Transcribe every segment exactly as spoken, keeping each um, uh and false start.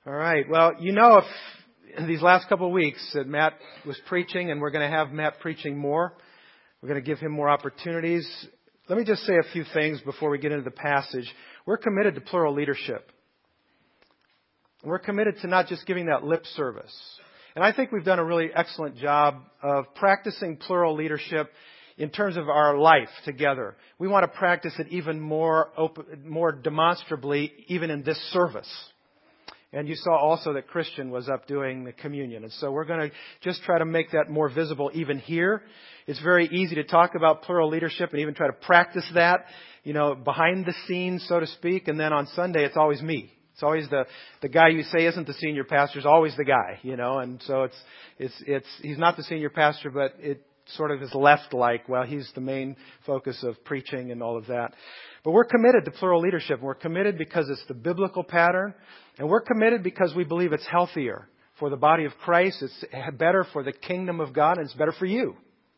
All right. Well, you know, if in these last couple of weeks that Matt was preaching, and we're going to have Matt preaching more. We're going to give him more opportunities. Let me just say a few things before we get into the passage. We're committed to plural leadership. We're committed to not just giving that lip service. And I think we've done a really excellent job of practicing plural leadership in terms of our life together. We want to practice it even more open, more demonstrably, even in this service. And you saw also that Christian was up doing the communion. And so we're going to just try to make that more visible even here. It's very easy to talk about plural leadership and even try to practice that, you know, behind the scenes, so to speak. And then on Sunday, it's always me. It's always the, the guy you say isn't the senior pastor is always the guy, you know. And so it's, it's, it's, he's not the senior pastor, but it sort of is left like, well, he's the main focus of preaching and all of that. But we're committed to plural leadership. We're committed because it's the biblical pattern. And we're committed because we believe it's healthier for the body of Christ. It's better for the kingdom of God, and it's better for you.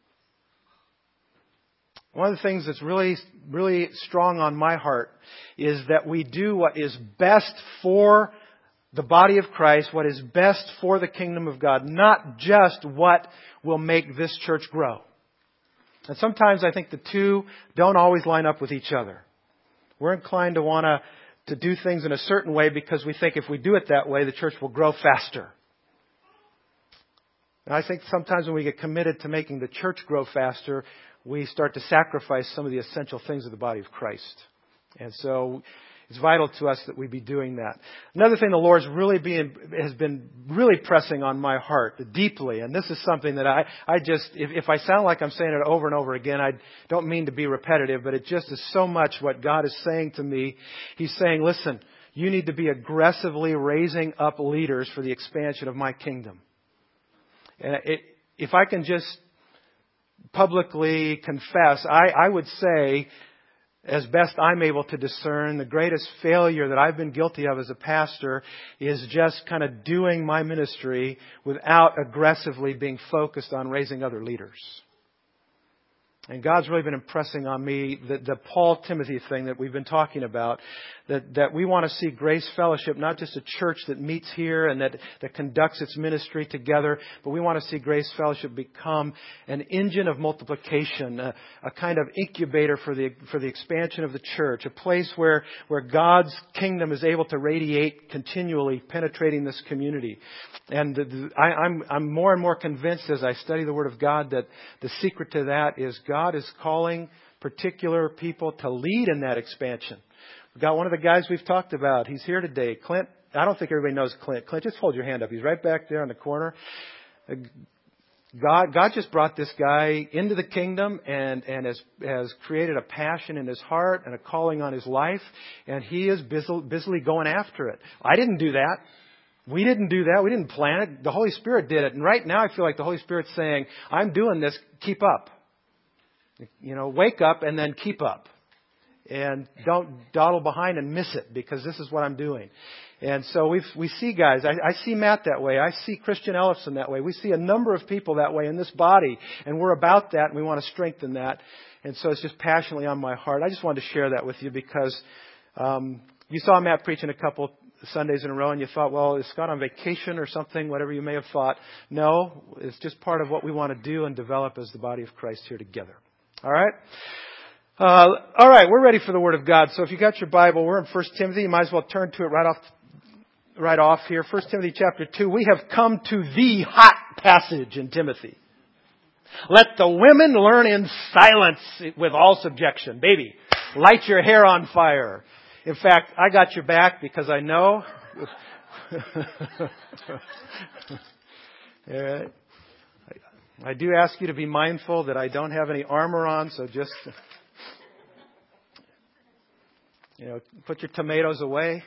One of the things that's really, really strong on my heart is that we do what is best for the body of Christ, what is best for the kingdom of God, not just what will make this church grow. And sometimes I think the two don't always line up with each other. We're inclined to want to to do things in a certain way because we think if we do it that way, the church will grow faster. And I think sometimes when we get committed to making the church grow faster, we start to sacrifice some of the essential things of the body of Christ. And so it's vital to us that we be doing that. Another thing the Lord's really being, has been really pressing on my heart deeply, and this is something that I, I just, if, if I sound like I'm saying it over and over again, I don't mean to be repetitive, but it just is so much what God is saying to me. He's saying, listen, you need to be aggressively raising up leaders for the expansion of my kingdom. And it, if I can just publicly confess, I, I would say, as best I'm able to discern, the greatest failure that I've been guilty of as a pastor is just kind of doing my ministry without aggressively being focused on raising other leaders. And God's really been impressing on me the, the Paul Timothy thing that we've been talking about, that, that we want to see Grace Fellowship, not just a church that meets here and that, that conducts its ministry together, but we want to see Grace Fellowship become an engine of multiplication, a, a kind of incubator for the, for the expansion of the church, a place where, where God's kingdom is able to radiate continually, penetrating this community. And the, the, I, I'm, I'm more and more convinced as I study the Word of God that the secret to that is God God is calling particular people to lead in that expansion. We've got one of the guys we've talked about. He's here today. Clint. I don't think everybody knows Clint. Clint, just hold your hand up. He's right back there in the corner. God, God just brought this guy into the kingdom and, and has, has created a passion in his heart and a calling on his life. And he is busy, busily going after it. I didn't do that. We didn't do that. We didn't plan it. The Holy Spirit did it. And right now I feel like the Holy Spirit's saying, I'm doing this. Keep up. You know, wake up and then keep up. And don't dawdle behind and miss it because this is what I'm doing. And so we we see guys. I, I see Matt that way. I see Christian Ellison that way. We see a number of people that way in this body. And we're about that and we want to strengthen that. And so it's just passionately on my heart. I just wanted to share that with you because um, you saw Matt preaching a couple Sundays in a row and you thought, well, is Scott on vacation or something? Whatever you may have thought. No, it's just part of what we want to do and develop as the body of Christ here together. All right. Uh, all right. We're ready for the Word of God. So if you got your Bible, we're in First Timothy. You might as well turn to it right off, right off here. First Timothy chapter two. We have come to the hot passage in Timothy. Let the women learn in silence with all subjection. Baby, light your hair on fire. In fact, I got your back because I know. All right. I do ask you to be mindful that I don't have any armor on, so just, you know, put your tomatoes away.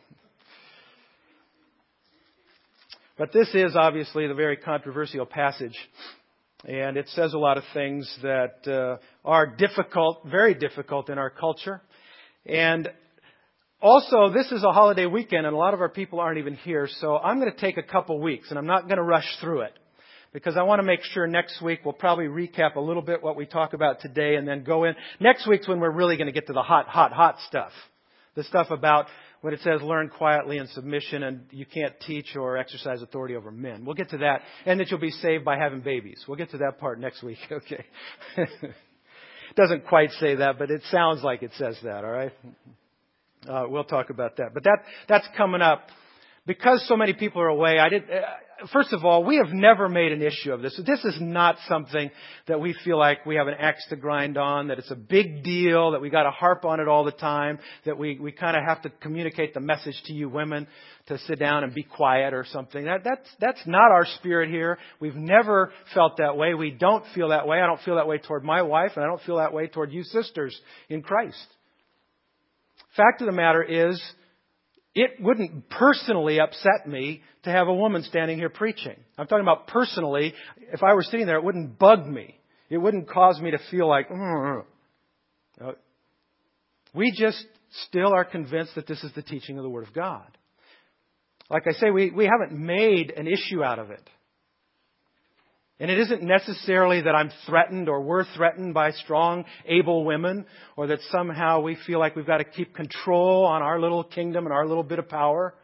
But this is obviously the very controversial passage, and it says a lot of things that uh, are difficult, very difficult in our culture. And also, this is a holiday weekend, and a lot of our people aren't even here, so I'm going to take a couple weeks, and I'm not going to rush through it. Because I want to make sure next week we'll probably recap a little bit what we talk about today and then go in. Next week's when we're really going to get to the hot, hot, hot stuff. The stuff about when it says learn quietly in submission and you can't teach or exercise authority over men. We'll get to that. And that you'll be saved by having babies. We'll get to that part next week. Okay. Doesn't quite say that, but it sounds like it says that, all right? Uh, we'll talk about that. But that that's coming up. Because so many people are away, I did. Uh, first of all, we have never made an issue of this. This is not something that we feel like we have an axe to grind on, that it's a big deal, that we got to harp on it all the time, that we, we kind of have to communicate the message to you women to sit down and be quiet or something. That, that's, that's not our spirit here. We've never felt that way. We don't feel that way. I don't feel that way toward my wife, and I don't feel that way toward you sisters in Christ. Fact of the matter is, it wouldn't personally upset me to have a woman standing here preaching. I'm talking about personally. If I were sitting there, it wouldn't bug me. It wouldn't cause me to feel like, mm. We just still are convinced that this is the teaching of the Word of God. Like I say, we, we haven't made an issue out of it. And it isn't necessarily that I'm threatened or we're threatened by strong, able women, or that somehow we feel like we've got to keep control on our little kingdom and our little bit of power.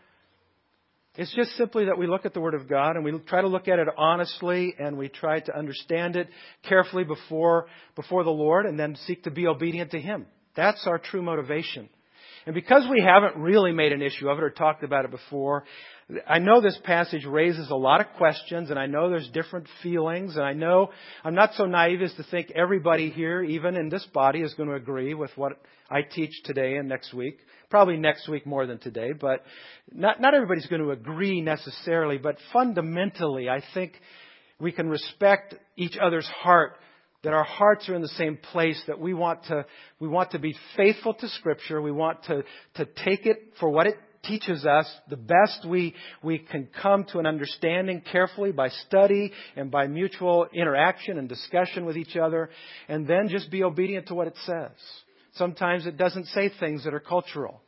It's just simply that we look at the Word of God and we try to look at it honestly and we try to understand it carefully before, before the Lord and then seek to be obedient to Him. That's our true motivation. And because we haven't really made an issue of it or talked about it before, I know this passage raises a lot of questions, and I know there's different feelings, and I know I'm not so naive as to think everybody here, even in this body, is going to agree with what I teach today and next week. Probably next week more than today, but not, not everybody's going to agree necessarily. But fundamentally, I think we can respect each other's heart, that our hearts are in the same place, that we want to we want to be faithful to Scripture. We want to, to take it for what it teaches us the best we we can come to an understanding carefully by study and by mutual interaction and discussion with each other, and then just be obedient to what it says. Sometimes it doesn't say things that are cultural.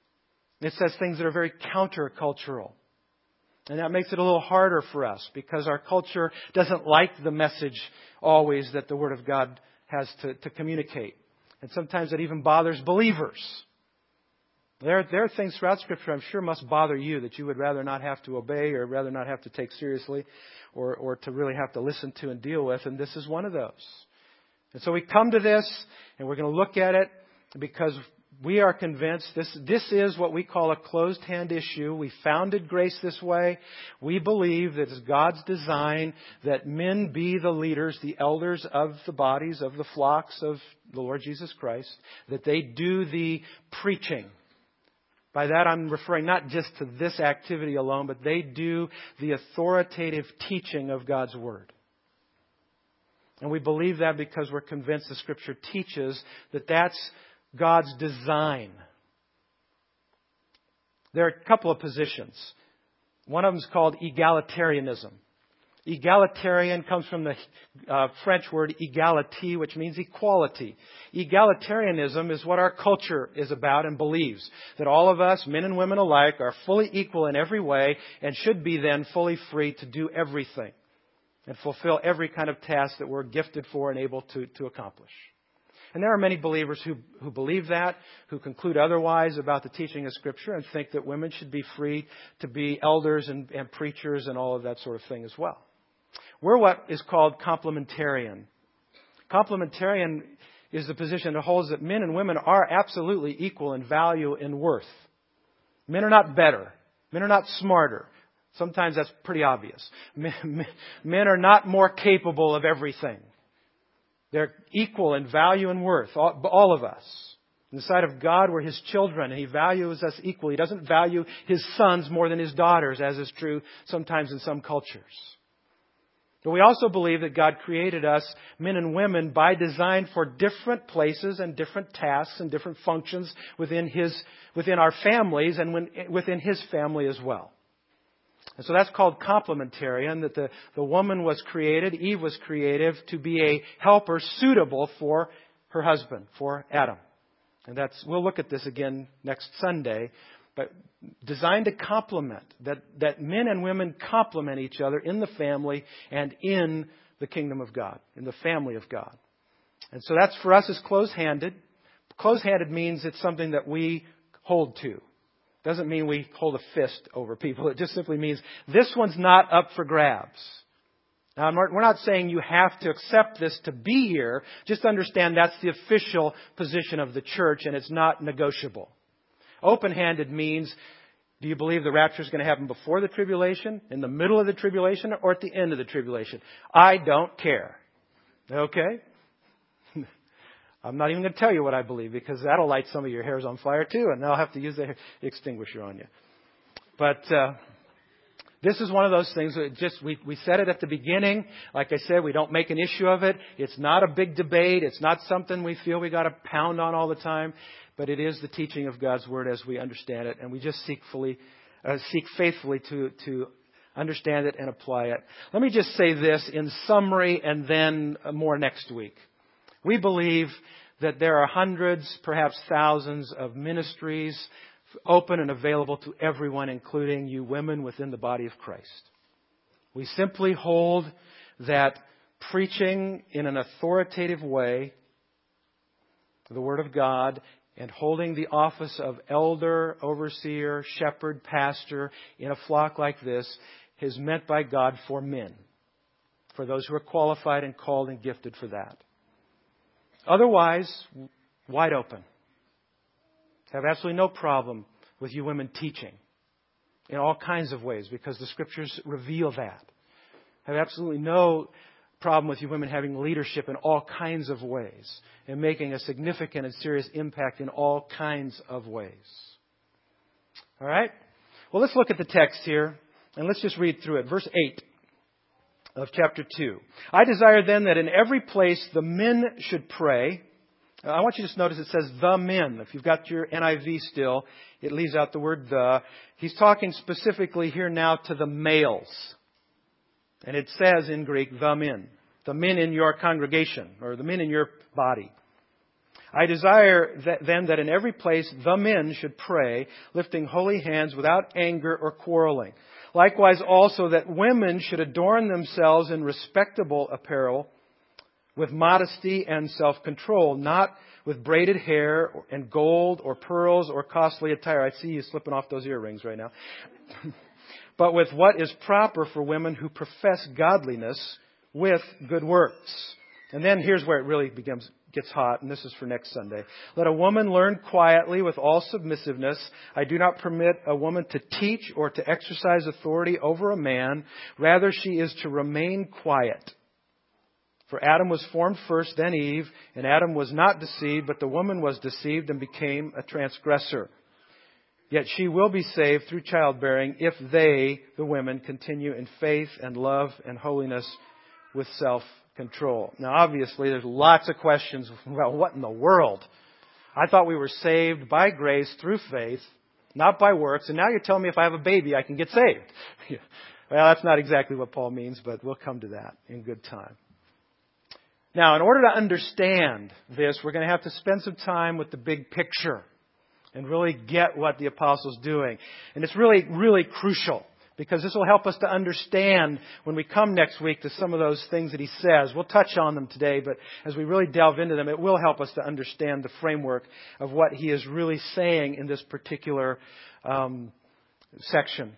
It says things that are very countercultural. And that makes it a little harder for us because our culture doesn't like the message always that the Word of God has to, to communicate. And sometimes it even bothers believers. There, there are things throughout Scripture I'm sure must bother you that you would rather not have to obey or rather not have to take seriously or, or to really have to listen to and deal with. And this is one of those. And so we come to this and we're going to look at it because we are convinced this, this is what we call a closed hand issue. We founded Grace this way. We believe that it's God's design that men be the leaders, the elders of the bodies, of the flocks of the Lord Jesus Christ, that they do the preaching. By that I'm referring not just to this activity alone, but they do the authoritative teaching of God's Word. And we believe that because we're convinced the Scripture teaches that that's God's design. There are a couple of positions. One of them is called egalitarianism. Egalitarian comes from the uh, French word égalité, which means equality. Egalitarianism is what our culture is about and believes. That all of us, men and women alike, are fully equal in every way and should be then fully free to do everything and fulfill every kind of task that we're gifted for and able to, to accomplish. And there are many believers who, who believe that, who conclude otherwise about the teaching of Scripture and think that women should be free to be elders and, and preachers and all of that sort of thing as well. We're what is called complementarian. Complementarian is the position that holds that men and women are absolutely equal in value and worth. Men are not better. Men are not smarter. Sometimes that's pretty obvious. Men, men are not more capable of everything. They're equal in value and worth, all, all of us. In the sight of God, we're His children, and He values us equally. He doesn't value His sons more than His daughters, as is true sometimes in some cultures. But we also believe that God created us, men and women, by design for different places and different tasks and different functions within His, within our families and when, within His family as well. And so that's called complementarian, that the, the woman was created, Eve was created to be a helper suitable for her husband, for Adam. And that's, we'll look at this again next Sunday, but designed to complement, that, that men and women complement each other in the family and in the kingdom of God, in the family of God. And so that's for us is closed-handed. Closed-handed means it's something that we hold to. Doesn't mean we hold a fist over people. It just simply means this one's not up for grabs. Now, we're not saying you have to accept this to be here. Just understand that's the official position of the church, and it's not negotiable. Open-handed means, do you believe the rapture is going to happen before the tribulation, in the middle of the tribulation, or at the end of the tribulation? I don't care. Okay? I'm not even going to tell you what I believe, because that'll light some of your hairs on fire too, and they'll have to use the extinguisher on you. But uh, this is one of those things that just, we, we said it at the beginning. Like I said, we don't make an issue of it. It's not a big debate. It's not something we feel we got to pound on all the time. But it is the teaching of God's Word as we understand it. And we just seek fully, uh, seek faithfully to, to understand it and apply it. Let me just say this in summary and then more next week. We believe that there are hundreds, perhaps thousands of ministries open and available to everyone, including you women within the body of Christ. We simply hold that preaching in an authoritative way the Word of God and holding the office of elder, overseer, shepherd, pastor in a flock like this is meant by God for men, for those who are qualified and called and gifted for that. Otherwise, wide open. Have absolutely no problem with you women teaching in all kinds of ways, because the Scriptures reveal that. Have absolutely no problem with you women having leadership in all kinds of ways and making a significant and serious impact in all kinds of ways. All right? Well, let's look at the text here, and let's just read through it. Verse eight of chapter two. I desire then that in every place the men should pray. I want you to just notice it says the men. If you've got your N I V still, it leaves out the word the. He's talking specifically here now to the males. And it says in Greek, the men. The men in your congregation, or the men in your body. I desire that, then that in every place the men should pray, lifting holy hands without anger or quarreling. Likewise also that women should adorn themselves in respectable apparel, with modesty and self-control, not with braided hair and gold or pearls or costly attire. I see you slipping off those earrings right now. But with what is proper for women who profess godliness with good works. And then here's where it really becomes, gets hot, and this is for next Sunday. Let a woman learn quietly with all submissiveness. I do not permit a woman to teach or to exercise authority over a man. Rather, she is to remain quiet. For Adam was formed first, then Eve, and Adam was not deceived, but the woman was deceived and became a transgressor. Yet she will be saved through childbearing if they, the women, continue in faith and love and holiness with self-control. Now, obviously, there's lots of questions about what in the world. I thought we were saved by grace through faith, not by works, and now you're telling me if I have a baby, I can get saved. Well, that's not exactly what Paul means, but we'll come to that in good time. Now, in order to understand this, we're going to have to spend some time with the big picture and really get what the apostle's doing. And it's really, really crucial, because this will help us to understand when we come next week to some of those things that he says. We'll touch on them today, but as we really delve into them, it will help us to understand the framework of what he is really saying in this particular um, section.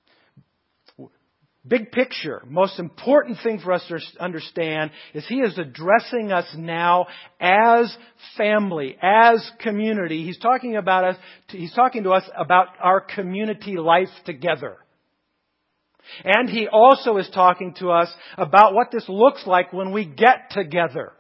Big picture, most important thing for us to understand is he is addressing us now as family, as community. He's talking about us, he's talking to us about our community life together. And he also is talking to us about what this looks like when we get together.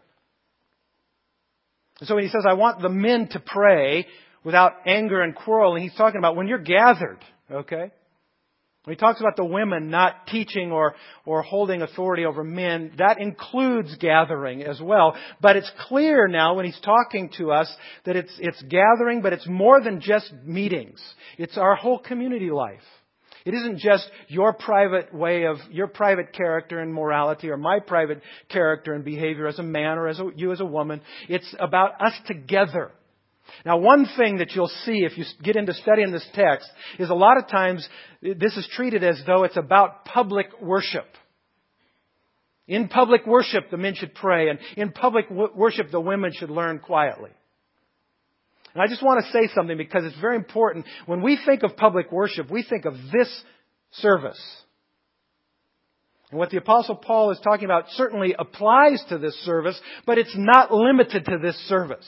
So when he says, I want the men to pray without anger and quarreling, he's talking about when you're gathered, okay? When he talks about the women not teaching or, or holding authority over men, that includes gathering as well. But it's clear now when he's talking to us that it's, it's gathering, but it's more than just meetings. It's our whole community life. It isn't just your private way of, your private character and morality, or my private character and behavior as a man or as a, you as a woman. It's about us together. Now, one thing that you'll see if you get into studying this text is a lot of times this is treated as though it's about public worship. In public worship, the men should pray, and in public w- worship, the women should learn quietly. And I just want to say something because it's very important. When we think of public worship, we think of this service. And what the Apostle Paul is talking about certainly applies to this service, but it's not limited to this service.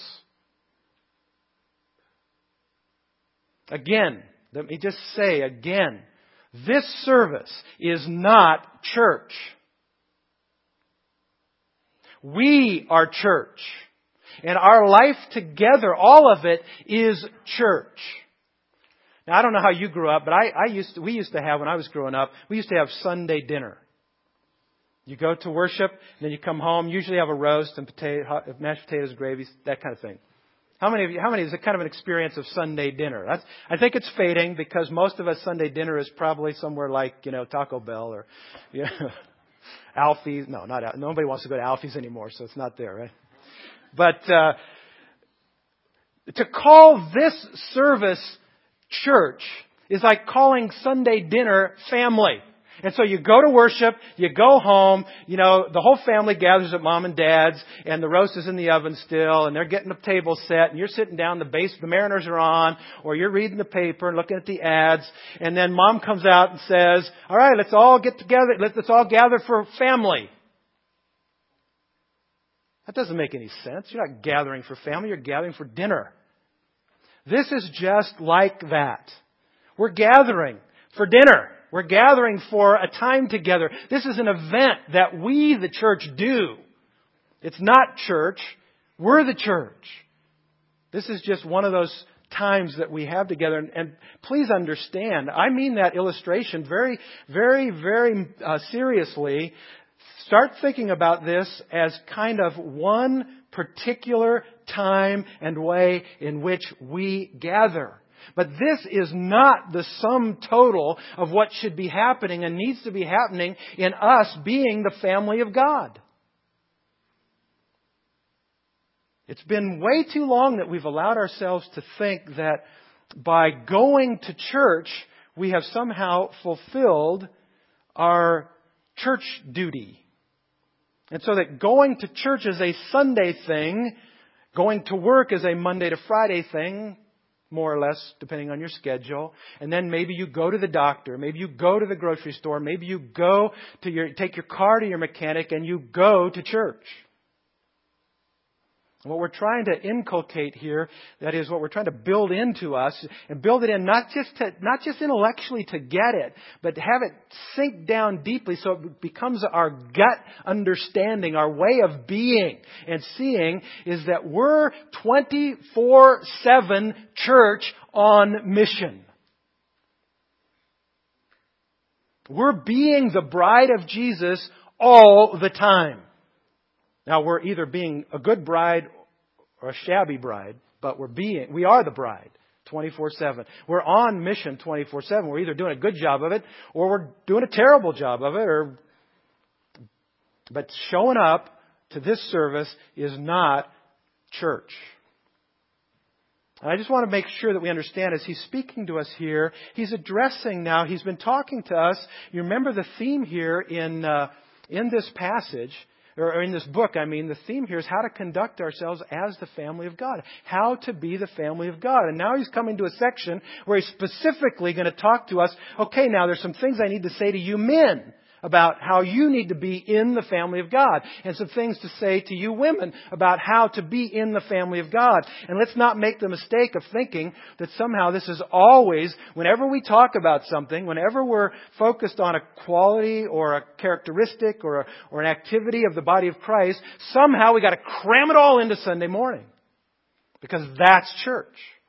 Again, let me just say again, this service is not church. We are church. And our life together, all of it, is church. Now, I don't know how you grew up, but I, I used to, we used to have, when I was growing up, we used to have Sunday dinner. You go to worship, and then you come home, usually have a roast and potato, hot, mashed potatoes, gravy, that kind of thing. How many of you, how many is it kind of an experience of Sunday dinner? That's, I think it's fading because most of us Sunday dinner is probably somewhere like, you know, Taco Bell or, you know, Alfie's. No, not Alfie's. Nobody wants to go to Alfie's anymore, so it's not there, right? But uh, to call this service church is like calling Sunday dinner family. And so you go to worship, you go home, you know, the whole family gathers at mom and dad's, and the roast is in the oven still, and they're getting the table set, and you're sitting down, the base, the Mariners are on, or you're reading the paper and looking at the ads, and then mom comes out and says, all right, let's all get together, let's all gather for family. That doesn't make any sense. You're not gathering for family, you're gathering for dinner. This is just like that. We're gathering for dinner. We're gathering for a time together. This is an event that we, the church, do. It's not church. We're the church. This is just one of those times that we have together. And, and please understand, I mean that illustration very, very, very uh, seriously. Start thinking about this as kind of one particular time and way in which we gather. But this is not the sum total of what should be happening and needs to be happening in us being the family of God. It's been way too long that we've allowed ourselves to think that by going to church, we have somehow fulfilled our church duty. And so that going to church is a Sunday thing, going to work is a Monday to Friday thing, more or less, depending on your schedule. And then maybe you go to the doctor. Maybe you go to the grocery store. Maybe you go to your, take your car to your mechanic and you go to church. What we're trying to inculcate here, that is what we're trying to build into us, and build it in not just to, not just intellectually to get it, but to have it sink down deeply so it becomes our gut understanding, our way of being and seeing, is that we're twenty-four seven church on mission. We're being the bride of Jesus all the time. Now, we're either being a good bride or a shabby bride, but we're being, we are the bride twenty-four seven. We're on mission twenty-four seven. We're either doing a good job of it or we're doing a terrible job of it. Or, but showing up to this service is not church. And I just want to make sure that we understand as he's speaking to us here, he's addressing now, he's been talking to us. You remember the theme here in uh, in this passage, or in this book, I mean, the theme here is how to conduct ourselves as the family of God. How to be the family of God. And now he's coming to a section where he's specifically going to talk to us. Okay, now there's some things I need to say to you men about how you need to be in the family of God. And some things to say to you women about how to be in the family of God. And let's not make the mistake of thinking that somehow this is always, whenever we talk about something, whenever we're focused on a quality or a characteristic or, a, or an activity of the body of Christ, somehow we got to cram it all into Sunday morning. Because that's church.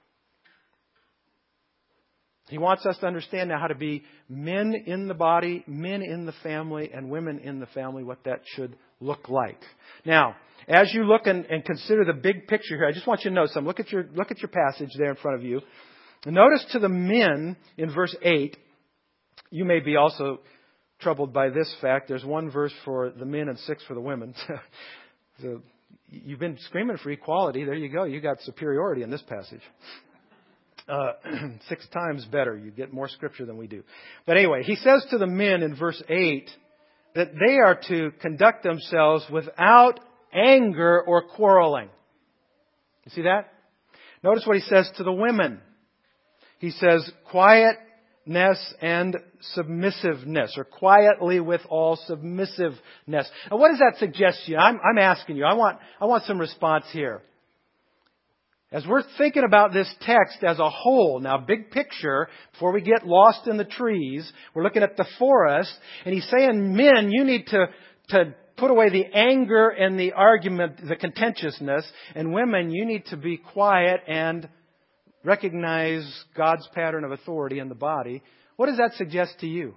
He wants us to understand now how to be men in the body, men in the family, and women in the family, what that should look like. Now, as you look and, and consider the big picture here, I just want you to know something. Look at your, look at your passage there in front of you. Notice to the men in verse eight, you may be also troubled by this fact. There's one verse for the men and six for the women. So you've been screaming for equality. There you go. You got superiority in this passage. Uh, six times better. You get more scripture than we do. But anyway, he says to the men in verse eight that they are to conduct themselves without anger or quarreling. You see that? Notice what he says to the women. He says, quietness and submissiveness, or quietly with all submissiveness. Now, what does that suggest to you? I'm, I'm asking you. I want, I want some response here. As we're thinking about this text as a whole, now big picture, before we get lost in the trees, we're looking at the forest, and he's saying, men, you need to, to put away the anger and the argument, the contentiousness, and women, you need to be quiet and recognize God's pattern of authority in the body. What does that suggest to you?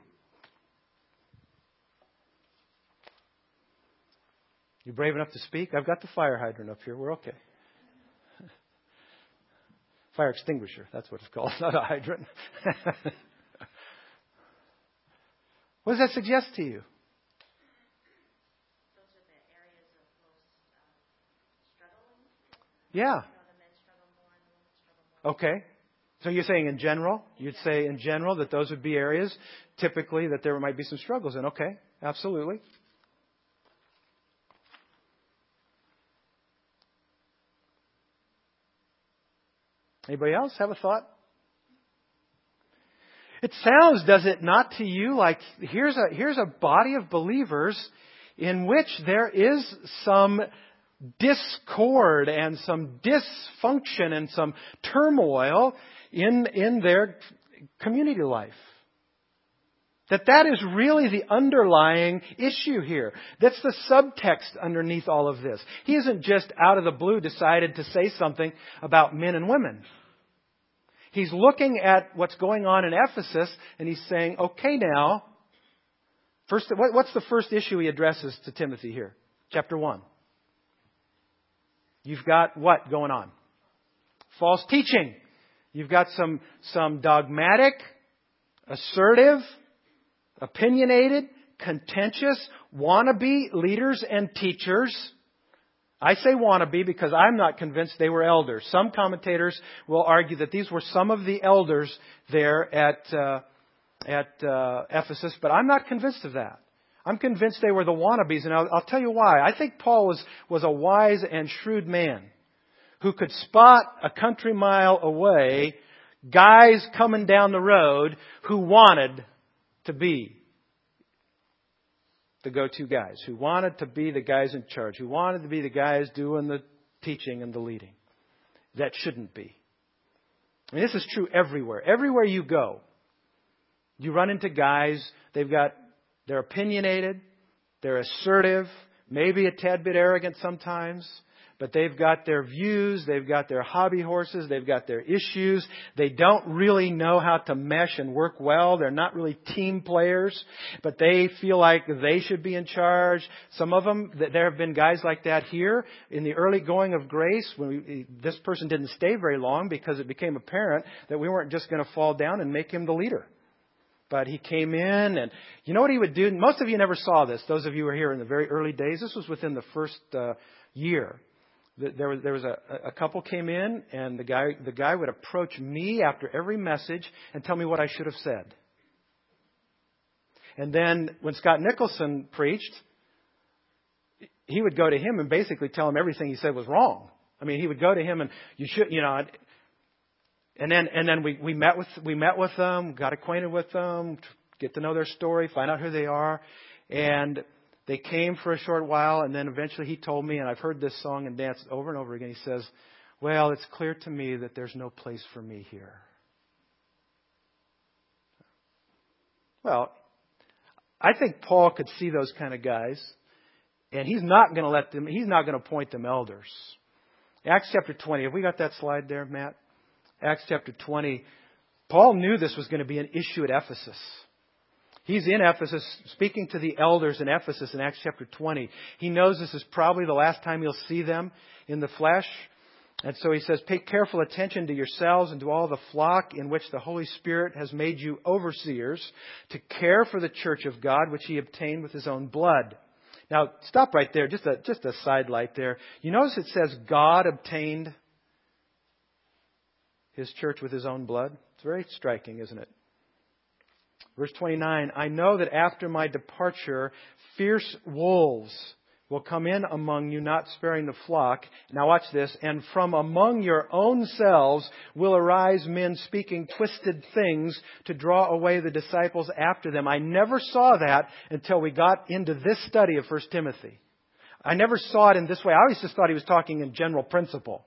You brave enough to speak? I've got the fire hydrant up here. We're okay. Fire extinguisher, that's what it's called, not a hydrant. What does that suggest to you? Those are the areas of most um, struggling. Yeah. You know, the men struggle more and the women struggle more. Okay. So you're saying in general? You'd yeah. say in general that those would be areas typically that there might be some struggles in. Okay. Absolutely. Anybody else have a thought? It sounds, does it not to you, like here's a, here's a body of believers in which there is some discord and some dysfunction and some turmoil in, in their community life. That that is really the underlying issue here. That's the subtext underneath all of this. He isn't just out of the blue decided to say something about men and women. He's looking at what's going on in Ephesus and he's saying, okay now, first, what's the first issue he addresses to Timothy here? Chapter one. You've got what going on? False teaching. You've got some, some dogmatic, assertive, opinionated, contentious, wannabe leaders and teachers. I say wannabe because I'm not convinced they were elders. Some commentators will argue that these were some of the elders there at uh, at uh, Ephesus, but I'm not convinced of that. I'm convinced they were the wannabes, and I'll, I'll tell you why. I think Paul was was a wise and shrewd man who could spot a country mile away guys coming down the road who wanted to be the go-to guys, who wanted to be the guys in charge, who wanted to be the guys doing the teaching and the leading. That shouldn't be. I mean, this is true everywhere. Everywhere you go, you run into guys, they've got, they're opinionated, they're assertive, maybe a tad bit arrogant sometimes, but they've got their views, they've got their hobby horses, they've got their issues. They don't really know how to mesh and work well. They're not really team players, but they feel like they should be in charge. Some of them, there have been guys like that here in the early going of Grace. When we, this person didn't stay very long because it became apparent that we weren't just going to fall down and make him the leader. But he came in and you know what he would do? Most of you never saw this. Those of you who were here in the very early days. This was within the first uh, year. There was, there was a, a couple came in and the guy, the guy would approach me after every message and tell me what I should have said. And then when Scott Nicholson preached, he would go to him and basically tell him everything he said was wrong. I mean, he would go to him and you should, you know, and then, and then we, we met with, we met with them, got acquainted with them, get to know their story, find out who they are. And they came for a short while, and then eventually he told me, and I've heard this song and dance over and over again. He says, well, it's clear to me that there's no place for me here. Well, I think Paul could see those kind of guys, and he's not going to let them, he's not going to appoint them elders. Acts chapter twenty, have we got that slide there, Matt? Acts chapter twenty, Paul knew this was going to be an issue at Ephesus. He's in Ephesus speaking to the elders in Ephesus in Acts chapter twenty. He knows this is probably the last time he'll see them in the flesh. And so he says, pay careful attention to yourselves and to all the flock in which the Holy Spirit has made you overseers to care for the church of God, which he obtained with his own blood. Now, stop right there. Just a, just a sidelight there. You notice it says God obtained his church with his own blood. It's very striking, isn't it? Verse twenty-nine, I know that after my departure, fierce wolves will come in among you, not sparing the flock. Now watch this. And from among your own selves will arise men speaking twisted things to draw away the disciples after them. I never saw that until we got into this study of First Timothy. I never saw it in this way. I always just thought he was talking in general principle.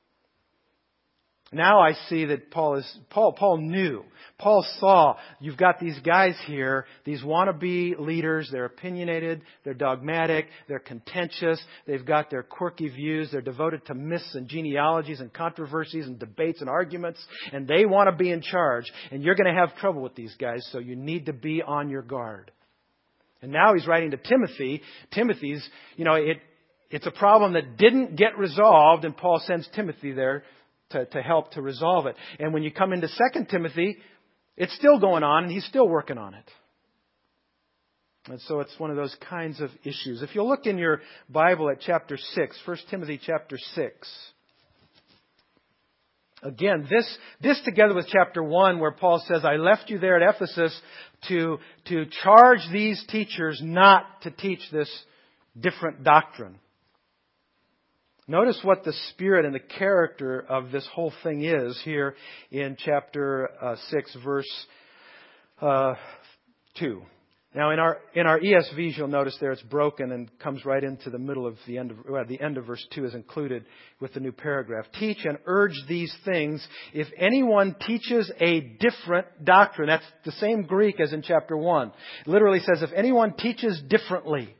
Now I see that Paul is, Paul, Paul knew. Paul saw, you've got these guys here, these wannabe leaders, they're opinionated, they're dogmatic, they're contentious, they've got their quirky views, they're devoted to myths and genealogies and controversies and debates and arguments, and they want to be in charge. And you're going to have trouble with these guys, so you need to be on your guard. And now he's writing to Timothy. Timothy's, you know, it, it's a problem that didn't get resolved, and Paul sends Timothy there To, to help to resolve it. And when you come into Second Timothy, it's still going on and he's still working on it. And so it's one of those kinds of issues. If you'll look in your Bible at chapter six, First Timothy chapter six. Again, this, this together with chapter one where Paul says, I left you there at Ephesus to, to charge these teachers not to teach this different doctrine. Notice what the spirit and the character of this whole thing is here in chapter uh, six, verse uh, two. Now, in our in our E S Vs, you'll notice there it's broken and comes right into the middle of the end of well, the end of verse two is included with the new paragraph. Teach and urge these things. If anyone teaches a different doctrine, that's the same Greek as in chapter one. It literally says, if anyone teaches differently,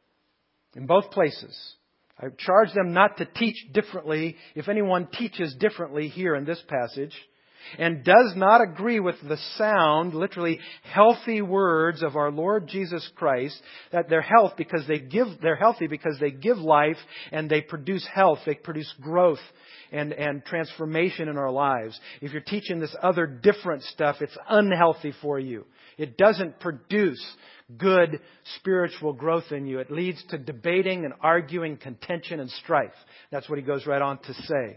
in both places. I charge them not to teach differently if anyone teaches differently here in this passage and does not agree with the sound, literally healthy words of our Lord Jesus Christ, that they're health because they give, they're healthy because they give life and they produce health, they produce growth and, and transformation in our lives. If you're teaching this other different stuff, it's unhealthy for you. It doesn't produce good spiritual growth in you. It leads to debating and arguing, contention and strife. That's what he goes right on to say.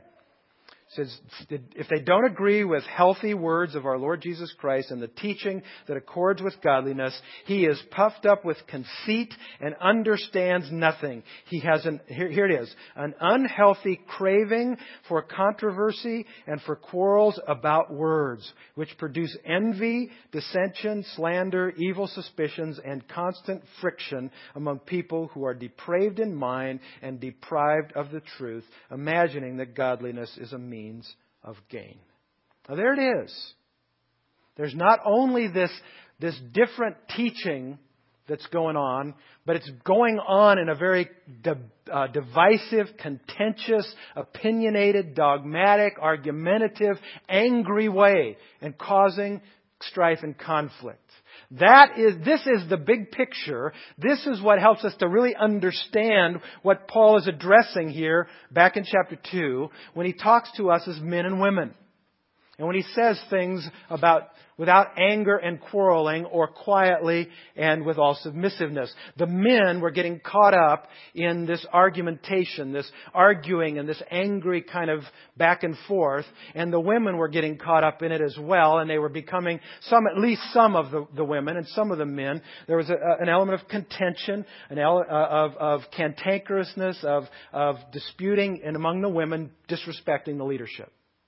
Says, if they don't agree with healthy words of our Lord Jesus Christ and the teaching that accords with godliness, he is puffed up with conceit and understands nothing. He has an, here, here it is, an unhealthy craving for controversy and for quarrels about words, which produce envy, dissension, slander, evil suspicions, and constant friction among people who are depraved in mind and deprived of the truth, imagining that godliness is a means of gain. Now there it is. There's not only this, this different teaching that's going on, but it's going on in a very de, uh, divisive, contentious, opinionated, dogmatic, argumentative, angry way and causing strife and conflict. That is, this is the big picture. This is what helps us to really understand what Paul is addressing here back in chapter two when he talks to us as men and women. And when he says things about without anger and quarreling or quietly and with all submissiveness. The men were getting caught up in this argumentation, this arguing and this angry kind of back and forth. And the women were getting caught up in it as well. And they were becoming some, at least some of the, the women and some of the men. There was a, an element of contention, an ele- of, of cantankerousness, of, of disputing, and among the women, disrespecting the leadership.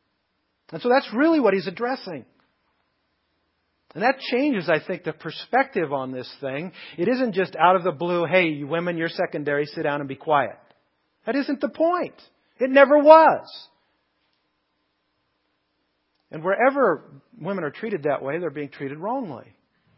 And so that's really what he's addressing. And that changes, I think, the perspective on this thing. It isn't just out of the blue, hey, you women, you're secondary, sit down and be quiet. That isn't the point. It never was. And wherever women are treated that way, they're being treated wrongly.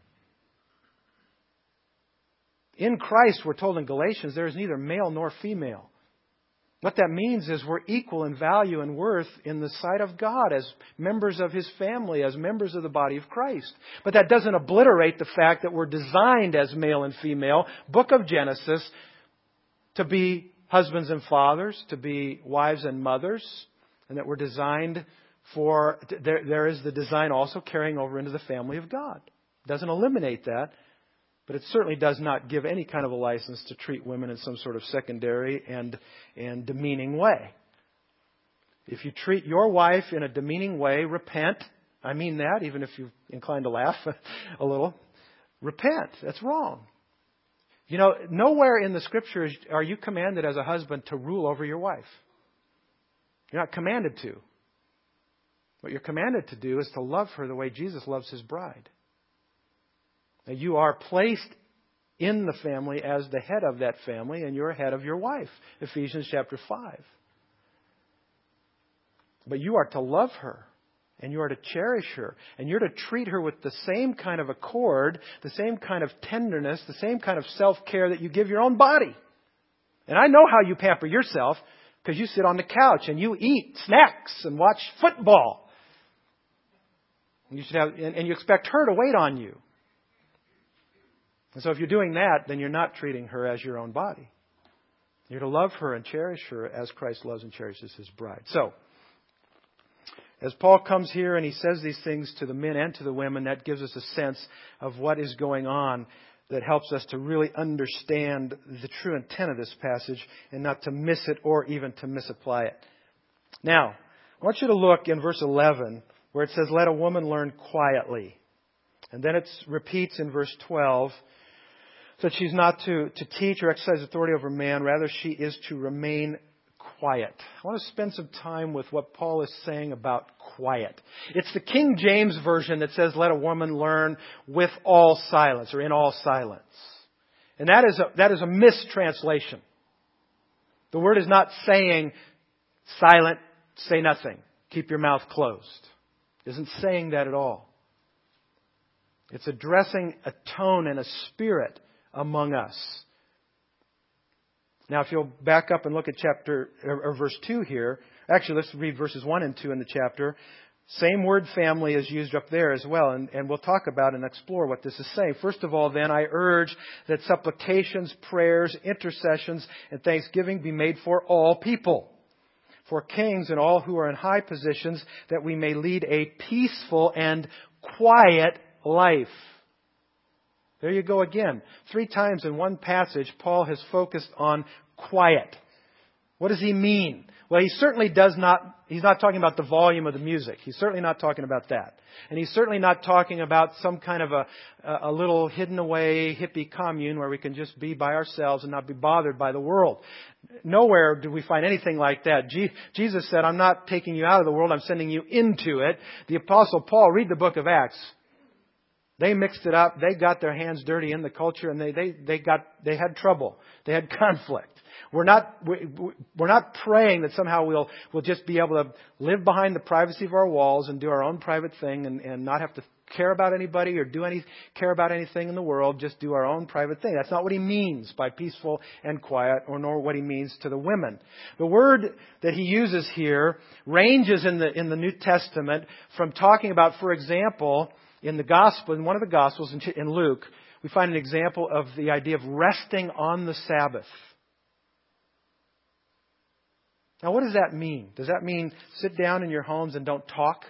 In Christ, we're told in Galatians, there is neither male nor female. What that means is we're equal in value and worth in the sight of God as members of His family, as members of the body of Christ. But that doesn't obliterate the fact that we're designed as male and female, Book of Genesis, to be husbands and fathers, to be wives and mothers, and that we're designed for, there, there is the design also carrying over into the family of God. It doesn't eliminate that. But it certainly does not give any kind of a license to treat women in some sort of secondary and, and demeaning way. If you treat your wife in a demeaning way, repent. I mean that, even if you're inclined to laugh a little. Repent. That's wrong. You know, nowhere in the Scriptures are you commanded as a husband to rule over your wife. You're not commanded to. What you're commanded to do is to love her the way Jesus loves His bride. Now, you are placed in the family as the head of that family, and you're head of your wife. Ephesians chapter five. But you are to love her, and you are to cherish her, and you're to treat her with the same kind of accord, the same kind of tenderness, the same kind of self-care that you give your own body. And I know how you pamper yourself, because you sit on the couch and you eat snacks and watch football. You should have, and you expect her to wait on you. And so if you're doing that, then you're not treating her as your own body. You're to love her and cherish her as Christ loves and cherishes His bride. So, as Paul comes here and he says these things to the men and to the women, that gives us a sense of what is going on that helps us to really understand the true intent of this passage and not to miss it or even to misapply it. Now, I want you to look in verse eleven where it says, let a woman learn quietly. And then it repeats in verse twelve that she's not to, to teach or exercise authority over man. Rather, she is to remain quiet. I want to spend some time with what Paul is saying about quiet. It's the King James Version that says, let a woman learn with all silence or in all silence. And that is a, that is a mistranslation. The word is not saying silent, say nothing, keep your mouth closed. It isn't saying that at all. It's addressing a tone and a spirit among us. Now, if you'll back up and look at chapter or, or verse two here. Actually, let's read verses one and two in the chapter. Same word family is used up there as well. And, and we'll talk about and explore what this is saying. First of all, then, I urge that supplications, prayers, intercessions, and thanksgiving be made for all people, for kings and all who are in high positions, that we may lead a peaceful and quiet life. There you go again. Three times in one passage, Paul has focused on quiet. What does he mean? Well, he certainly does not, he's not talking about the volume of the music. He's certainly not talking about that. And he's certainly not talking about some kind of a, a little hidden away hippie commune where we can just be by ourselves and not be bothered by the world. Nowhere do we find anything like that. Je- Jesus said, I'm not taking you out of the world, I'm sending you into it. The Apostle Paul, read the book of Acts. They mixed it up. They got their hands dirty in the culture, and they they they got they had trouble. They had conflict. We're not we're not praying that somehow we'll we'll just be able to live behind the privacy of our walls and do our own private thing and, and not have to care about anybody or do any care about anything in the world. Just do our own private thing. That's not what he means by peaceful and quiet, or nor what he means to the women. The word that he uses here ranges in the in the New Testament from talking about, for example, in the Gospel, in one of the Gospels, in Luke, we find an example of the idea of resting on the Sabbath. Now, what does that mean? Does that mean sit down in your homes and don't talk?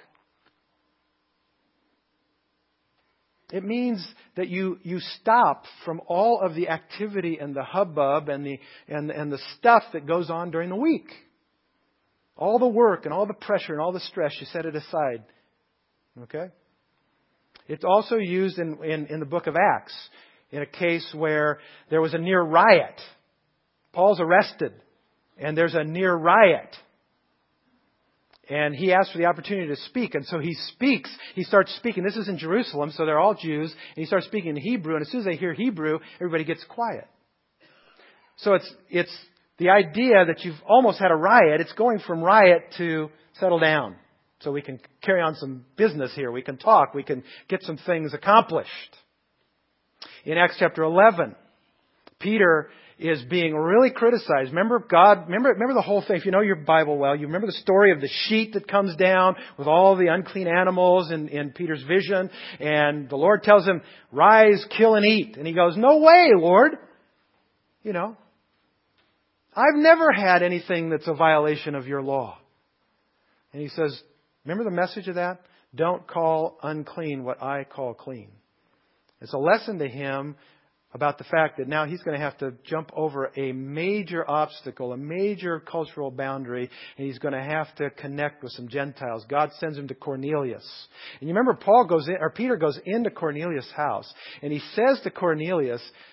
It means that you, you stop from all of the activity and the hubbub and the, and, and the stuff that goes on during the week. All the work and all the pressure and all the stress, you set it aside. Okay? It's also used in, in, in the book of Acts in a case where there was a near riot. Paul's arrested and there's a near riot. And he asks for the opportunity to speak. And so he speaks. He starts speaking. This is in Jerusalem, so they're all Jews. And he starts speaking in Hebrew. And as soon as they hear Hebrew, everybody gets quiet. So it's it's the idea that you've almost had a riot. It's going from riot to settle down. So we can carry on some business here. We can talk. We can get some things accomplished. In Acts chapter eleven, Peter is being really criticized. Remember God, remember, remember the whole thing. If you know your Bible well, you remember the story of the sheet that comes down with all the unclean animals in, in Peter's vision. And the Lord tells him, rise, kill and eat. And he goes, no way, Lord. You know, I've never had anything that's a violation of your law. And he says, remember the message of that? Don't call unclean what I call clean. It's a lesson to him about the fact that now he's going to have to jump over a major obstacle, a major cultural boundary, and he's going to have to connect with some Gentiles. God sends him to Cornelius. And you remember Paul goes in, or Peter goes into Cornelius' house, and he says to Cornelius,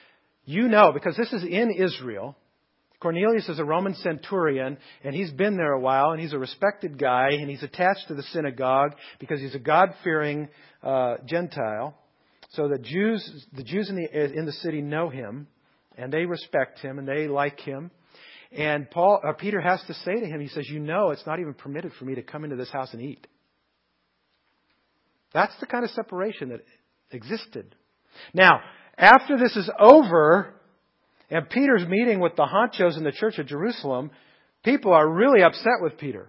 you know, because this is in Israel. Cornelius is a Roman centurion, and he's been there a while, and he's a respected guy, and he's attached to the synagogue because he's a God-fearing uh, Gentile. So the Jews, the Jews in the in the city know him, and they respect him, and they like him. And Paul, or Peter has to say to him, he says, "You know, it's not even permitted for me to come into this house and eat." That's the kind of separation that existed. Now, after this is over, and Peter's meeting with the honchos in the church of Jerusalem, people are really upset with Peter.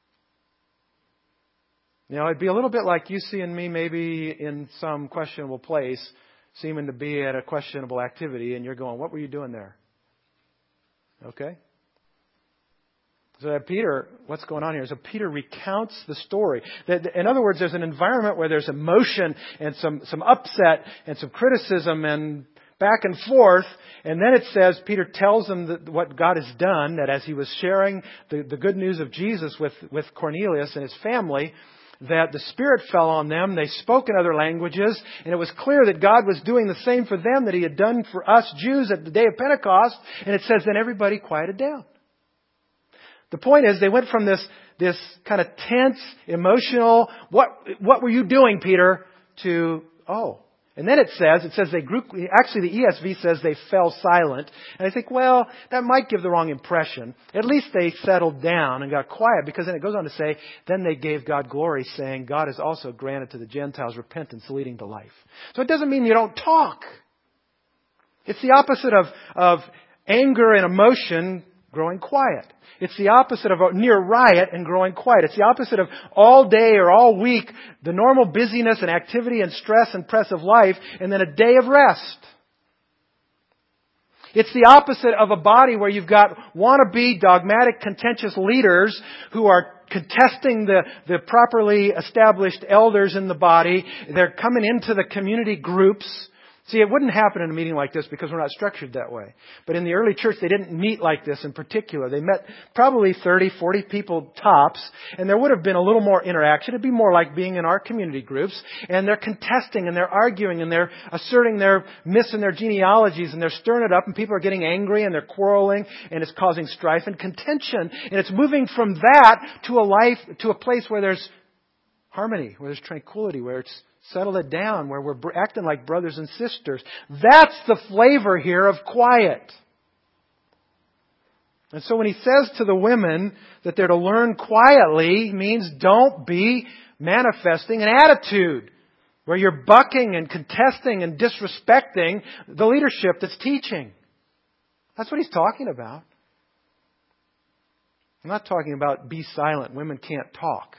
You know, it'd be a little bit like you seeing me maybe in some questionable place, seeming to be at a questionable activity, and you're going, "What were you doing there?" Okay? So that Peter, what's going on here? So Peter recounts the story. In other words, there's an environment where there's emotion and some, some upset and some criticism and back and forth. And then it says, Peter tells them that what God has done, that as he was sharing the, the good news of Jesus with, with Cornelius and his family, that the Spirit fell on them. They spoke in other languages. And it was clear that God was doing the same for them that he had done for us Jews at the day of Pentecost. And it says, then everybody quieted down. The point is, they went from this, this kind of tense, emotional, what, what were you doing, Peter, to, oh. And then it says, it says they grew, actually the E S V says they fell silent. And I think, well, that might give the wrong impression. At least they settled down and got quiet, because then it goes on to say, then they gave God glory, saying, God has also granted to the Gentiles repentance leading to life. So it doesn't mean you don't talk. It's the opposite of, of anger and emotion growing quiet. It's the opposite of a near riot and growing quiet. It's the opposite of all day or all week, the normal busyness and activity and stress and press of life, and then a day of rest. It's the opposite of a body where you've got wannabe, dogmatic, contentious leaders who are contesting the, the properly established elders in the body. They're coming into the community groups. See, it wouldn't happen in a meeting like this because we're not structured that way. But in the early church, they didn't meet like this in particular. They met probably thirty, forty people tops, and there would have been a little more interaction. It'd be more like being in our community groups. And they're contesting, and they're arguing, and they're asserting their myths and their genealogies, and they're stirring it up, and people are getting angry, and they're quarreling, and it's causing strife and contention. And it's moving from that to a life, to a place where there's harmony, where there's tranquility, where it's settle it down, where we're acting like brothers and sisters. That's the flavor here of quiet. And so when he says to the women that they're to learn quietly, he means don't be manifesting an attitude where you're bucking and contesting and disrespecting the leadership that's teaching. That's what he's talking about. I'm not talking about be silent. Women can't talk.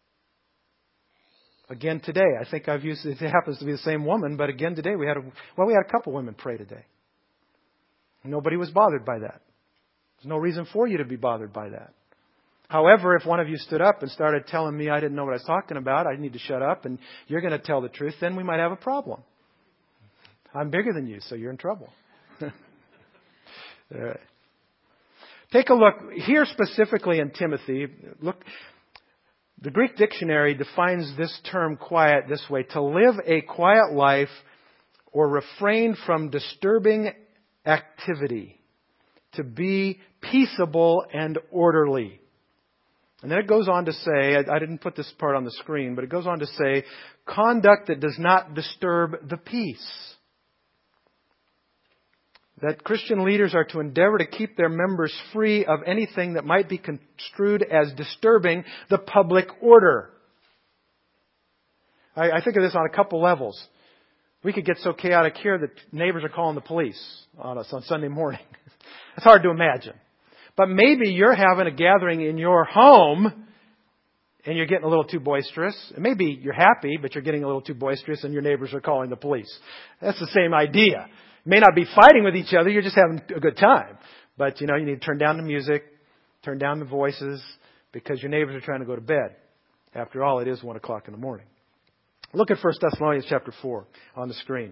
Again today, I think I've used, it happens to be the same woman, but again today we had a, well, we had a couple women pray today. Nobody was bothered by that. There's no reason for you to be bothered by that. However, if one of you stood up and started telling me I didn't know what I was talking about, I need to shut up, and you're going to tell the truth, then we might have a problem. I'm bigger than you, so you're in trouble. All right. Take a look here specifically in Timothy. Look. The Greek dictionary defines this term quiet this way: to live a quiet life or refrain from disturbing activity, to be peaceable and orderly. And then it goes on to say, I, I didn't put this part on the screen, but it goes on to say, conduct that does not disturb the peace. That Christian leaders are to endeavor to keep their members free of anything that might be construed as disturbing the public order. I, I think of this on a couple levels. We could get so chaotic here that neighbors are calling the police on us on Sunday morning. It's hard to imagine. But maybe you're having a gathering in your home and you're getting a little too boisterous. And maybe you're happy, but you're getting a little too boisterous and your neighbors are calling the police. That's the same idea. You may not be fighting with each other, you're just having a good time. But, you know, you need to turn down the music, turn down the voices, because your neighbors are trying to go to bed. After all, it is one o'clock in the morning. Look at First Thessalonians chapter four on the screen.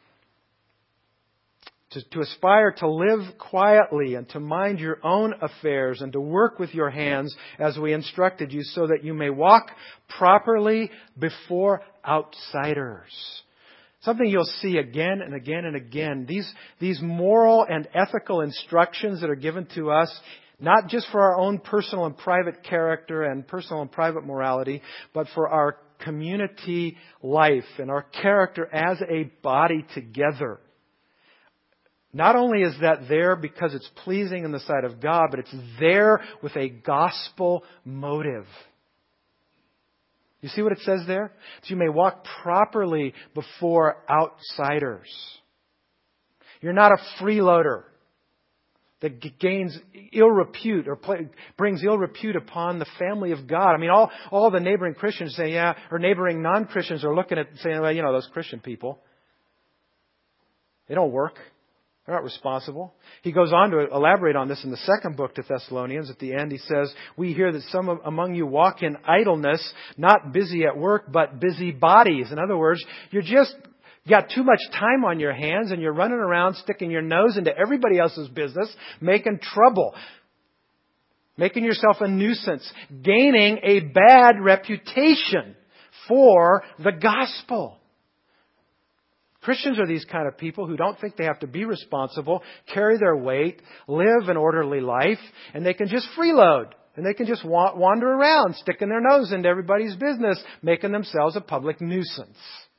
To, to aspire to live quietly and to mind your own affairs and to work with your hands as we instructed you, so that you may walk properly before outsiders. Something you'll see again and again and again. These, these moral and ethical instructions that are given to us, not just for our own personal and private character and personal and private morality, but for our community life and our character as a body together. Not only is that there because it's pleasing in the sight of God, but it's there with a gospel motive. You see what it says there? That you may walk properly before outsiders. You're not a freeloader that gains ill repute or play, brings ill repute upon the family of God. I mean, all, all the neighboring Christians say, yeah, or neighboring non-Christians are looking at saying, well, you know, those Christian people, they don't work. They're not responsible. He goes on to elaborate on this in the second book to Thessalonians. At the end, he says, we hear that some among you walk in idleness, not busy at work, but busy bodies. In other words, you're just got too much time on your hands and you're running around sticking your nose into everybody else's business, making trouble, making yourself a nuisance, gaining a bad reputation for the gospel. Christians are these kind of people who don't think they have to be responsible, carry their weight, live an orderly life, and they can just freeload. And they can just wa- wander around, sticking their nose into everybody's business, making themselves a public nuisance.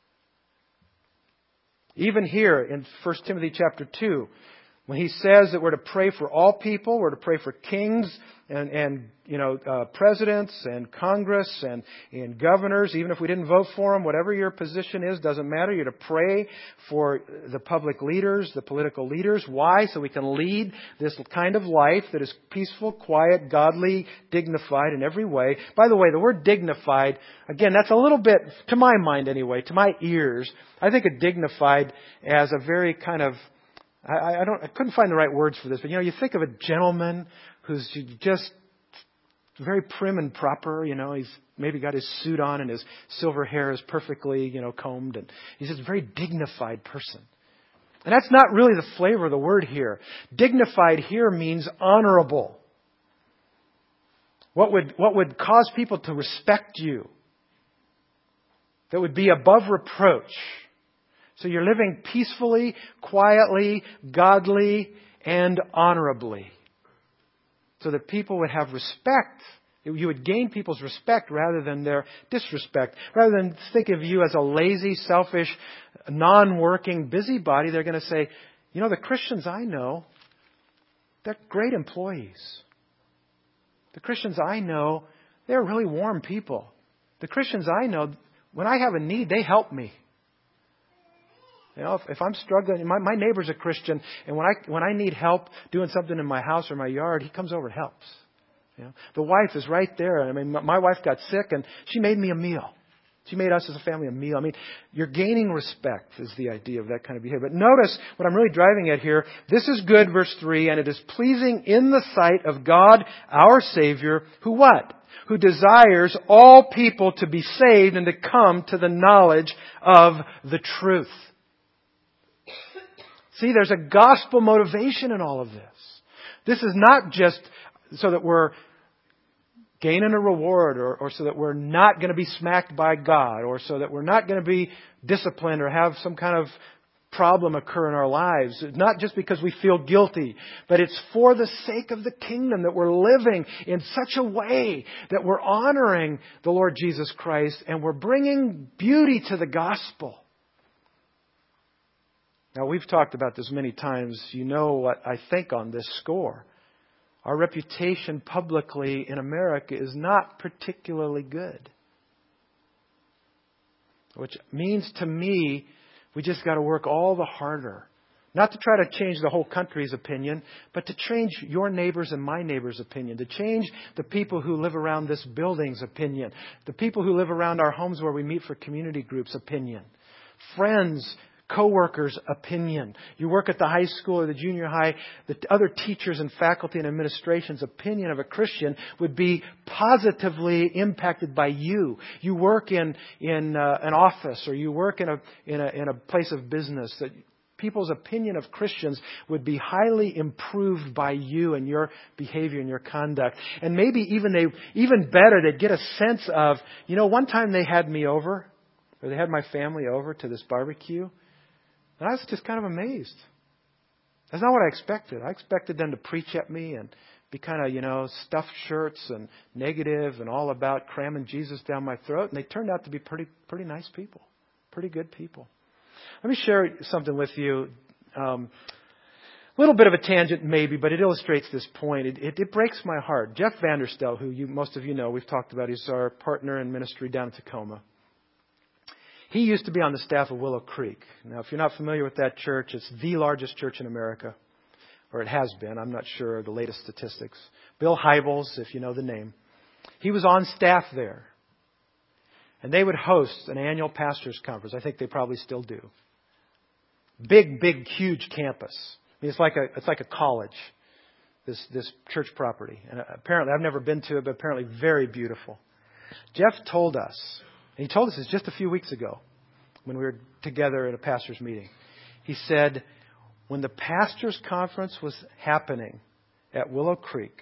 Even here in First Timothy chapter two, when he says that we're to pray for all people, we're to pray for kings and, and you know, uh, presidents and Congress and, and governors, even if we didn't vote for them, whatever your position is, doesn't matter. You're to pray for the public leaders, the political leaders. Why? So we can lead this kind of life that is peaceful, quiet, godly, dignified in every way. By the way, the word dignified, again, that's a little bit, to my mind anyway, to my ears, I think of dignified as a very kind of, I, I don't, I couldn't find the right words for this, but you know, you think of a gentleman who's just very prim and proper, you know, he's maybe got his suit on and his silver hair is perfectly, you know, combed, and he's just a very dignified person. And that's not really the flavor of the word here. Dignified here means honorable. What would, what would cause people to respect you? That would be above reproach. So you're living peacefully, quietly, godly, and honorably. So that people would have respect. You would gain people's respect rather than their disrespect. Rather than think of you as a lazy, selfish, non-working busybody, they're going to say, you know, the Christians I know, they're great employees. The Christians I know, they're really warm people. The Christians I know, when I have a need, they help me. You know, if, if I'm struggling, my, my neighbor's a Christian, and when I when I need help doing something in my house or my yard, he comes over and helps. You know, the wife is right there. I mean, my, my wife got sick, and she made me a meal. She made us as a family a meal. I mean, you're gaining respect is the idea of that kind of behavior. But notice what I'm really driving at here. This is good, verse three, and it is pleasing in the sight of God, our Savior, who what? Who desires all people to be saved and to come to the knowledge of the truth. See, there's a gospel motivation in all of this. This is not just so that we're gaining a reward or, or so that we're not going to be smacked by God or so that we're not going to be disciplined or have some kind of problem occur in our lives. It's not just because we feel guilty, but it's for the sake of the kingdom that we're living in such a way that we're honoring the Lord Jesus Christ and we're bringing beauty to the gospel. Now, we've talked about this many times. You know what I think on this score. Our reputation publicly in America is not particularly good. Which means to me, we just got to work all the harder. Not to try to change the whole country's opinion, but to change your neighbor's and my neighbor's opinion. To change the people who live around this building's opinion. The people who live around our homes where we meet for community groups' opinion. Friends, co-workers' opinion. You work at the high school or the junior high, the other teachers and faculty and administration's opinion of a Christian would be positively impacted by you. You work in in uh, an office or you work in a in a in a place of business that people's opinion of Christians would be highly improved by you and your behavior and your conduct. And maybe even they even better, they'd get a sense of, you know, one time they had me over. or they had my family over to this barbecue. And I was just kind of amazed. That's not what I expected. I expected them to preach at me and be kind of, you know, stuffed shirts and negative and all about cramming Jesus down my throat. And they turned out to be pretty, pretty nice people, pretty good people. Let me share something with you. Um, a little bit of a tangent maybe, but it illustrates this point. It, it, it breaks my heart. Jeff Vanderstel, who you, most of you know, we've talked about, he's our partner in ministry down in Tacoma. He used to be on the staff of Willow Creek. Now, if you're not familiar with that church, it's the largest church in America. Or it has been. I'm not sure of the latest statistics. Bill Hybels, if you know the name. He was on staff there. And they would host an annual pastors' conference. I think they probably still do. Big, big, huge campus. I mean, it's like a it's like a college, this this church property. And apparently, I've never been to it, but apparently very beautiful. Jeff told us, and he told us this just a few weeks ago when we were together at a pastor's meeting. He said, when the pastors' conference was happening at Willow Creek,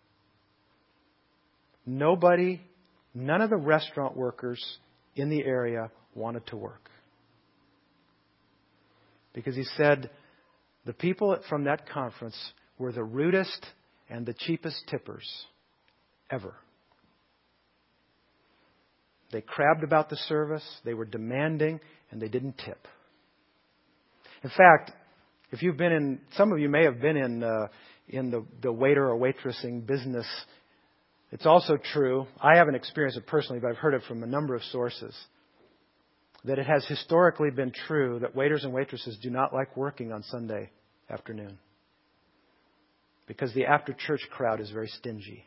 nobody, none of the restaurant workers in the area wanted to work. Because he said the people from that conference were the rudest and the cheapest tippers ever. They crabbed about the service, they were demanding, and they didn't tip. In fact, if you've been in, some of you may have been in uh, in the, the waiter or waitressing business. It's also true, I haven't experienced it personally, but I've heard it from a number of sources, that it has historically been true that waiters and waitresses do not like working on Sunday afternoon because the after-church crowd is very stingy.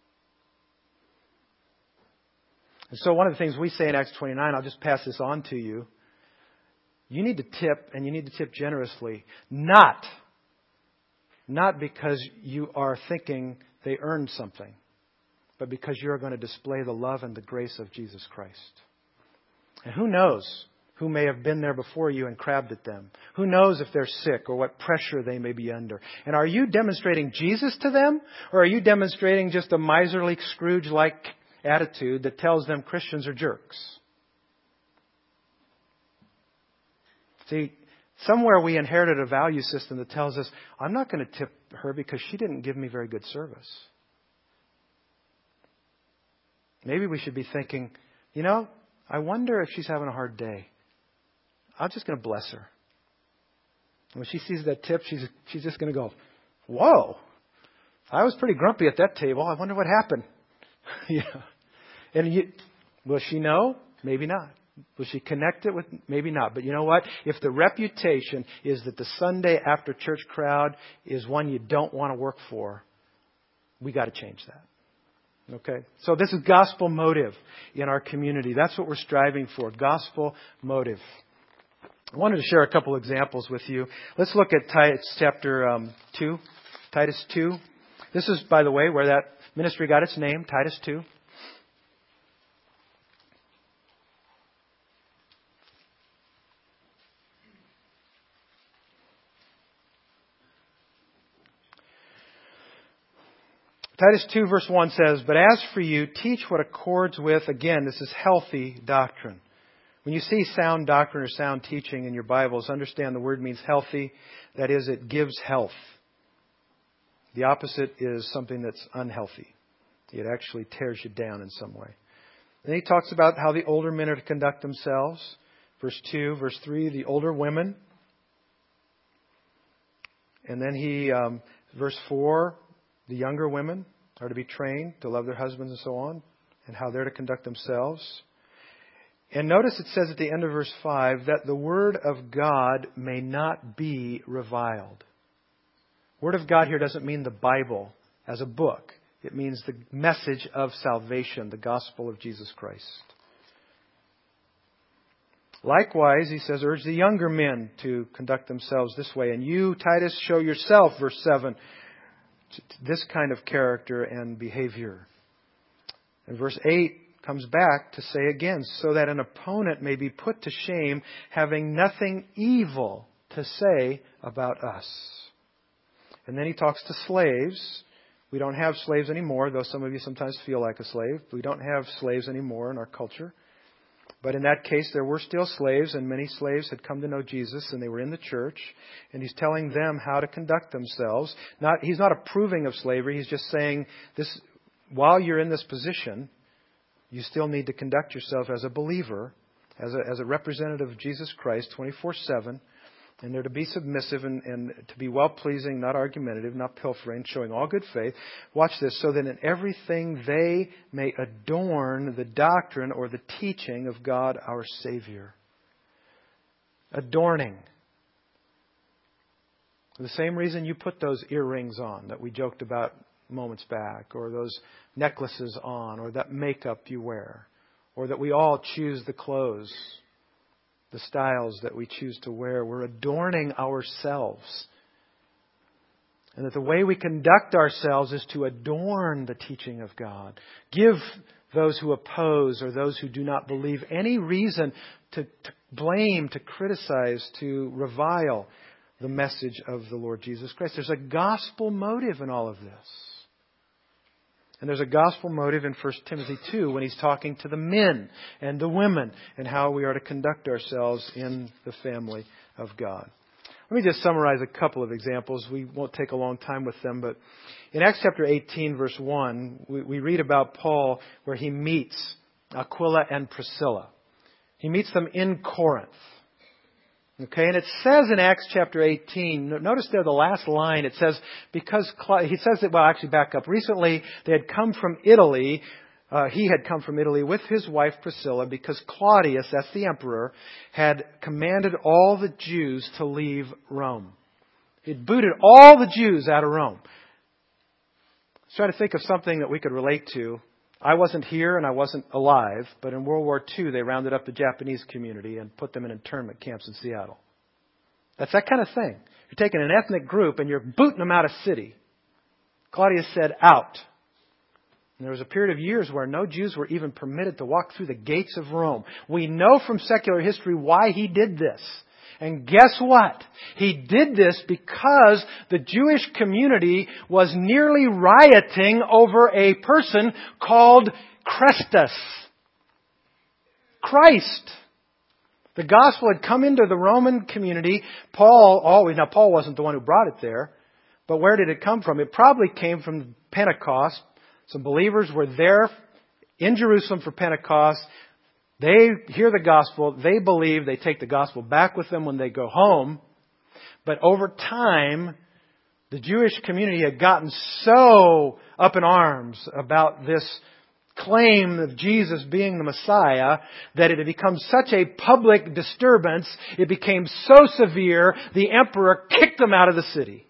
And so one of the things we say in Acts twenty-nine, I'll just pass this on to you, you need to tip, and you need to tip generously. Not, not because you are thinking they earned something, but because you're going to display the love and the grace of Jesus Christ. And who knows who may have been there before you and crabbed at them? Who knows if they're sick or what pressure they may be under? And are you demonstrating Jesus to them? Or are you demonstrating just a miserly Scrooge-like attitude that tells them Christians are jerks? See, somewhere we inherited a value system that tells us, I'm not going to tip her because she didn't give me very good service. Maybe we should be thinking, you know, I wonder if she's having a hard day. I'm just going to bless her. And when she sees that tip, she's she's just going to go, whoa, I was pretty grumpy at that table. I wonder what happened. Yeah. And you, will she know? Maybe not. Will she connect it with? Maybe not. But you know what? If the reputation is that the Sunday after church crowd is one you don't want to work for, we got to change that. Okay? So this is gospel motive in our community. That's what we're striving for. Gospel motive. I wanted to share a couple examples with you. Let's look at Titus chapter um, two. Titus two. This is, by the way, where that ministry got its name, Titus two. Titus two verse one says, but as for you, teach what accords with, again, this is healthy doctrine. When you see sound doctrine or sound teaching in your Bibles, understand the word means healthy. That is, it gives health. The opposite is something that's unhealthy. It actually tears you down in some way. Then he talks about how the older men are to conduct themselves. Verse two, verse three, the older women. And then he, um, verse four, the younger women are to be trained to love their husbands and so on, and how they're to conduct themselves. And notice it says at the end of verse five that the word of God may not be reviled. Word of God here doesn't mean the Bible as a book. It means the message of salvation, the gospel of Jesus Christ. Likewise, he says, urge the younger men to conduct themselves this way. And you, Titus, show yourself, verse seven, this kind of character and behavior. And verse eight comes back to say again, so that an opponent may be put to shame, having nothing evil to say about us. And then he talks to slaves. We don't have slaves anymore, though some of you sometimes feel like a slave. We don't have slaves anymore in our culture. But in that case, there were still slaves, and many slaves had come to know Jesus, and they were in the church. And He's telling them how to conduct themselves. Not, He's not approving of slavery. He's just saying, this: while you're in this position, you still need to conduct yourself as a believer, as a, as a representative of Jesus Christ, twenty-four seven. And they're to be submissive and, and to be well-pleasing, not argumentative, not pilfering, showing all good faith. Watch this. So that in everything they may adorn the doctrine or the teaching of God our Savior. Adorning. The same reason you put those earrings on that we joked about moments back, or those necklaces on, or that makeup you wear, or that we all choose the clothes, the styles that we choose to wear. We're adorning ourselves. And that the way we conduct ourselves is to adorn the teaching of God. Give those who oppose or those who do not believe any reason to, to blame, to criticize, to revile the message of the Lord Jesus Christ. There's a gospel motive in all of this. And there's a gospel motive in First Timothy two when he's talking to the men and the women and how we are to conduct ourselves in the family of God. Let me just summarize a couple of examples. We won't take a long time with them, but in Acts chapter eighteen, verse one, we, we read about Paul where he meets Aquila and Priscilla. He meets them in Corinth. Okay, and it says in Acts chapter eighteen, notice there the last line, it says, because, he says that, well, actually back up. Recently, they had come from Italy, uh, he had come from Italy with his wife Priscilla, because Claudius, that's the emperor, had commanded all the Jews to leave Rome. He had booted all the Jews out of Rome. I was trying to think of something that we could relate to. I wasn't here and I wasn't alive, but in World War Two they rounded up the Japanese community and put them in internment camps in Seattle. That's that kind of thing. You're taking an ethnic group and you're booting them out of city. Claudius said, out. And there was a period of years where no Jews were even permitted to walk through the gates of Rome. We know from secular history why he did this. And guess what? He did this because the Jewish community was nearly rioting over a person called Christus. Christ. The gospel had come into the Roman community. Paul always, now Paul wasn't the one who brought it there, but where did it come from? It probably came from Pentecost. Some believers were there in Jerusalem for Pentecost. They hear the gospel, they believe, they take the gospel back with them when they go home. But over time, the Jewish community had gotten so up in arms about this claim of Jesus being the Messiah that it had become such a public disturbance, it became so severe, the emperor kicked them out of the city.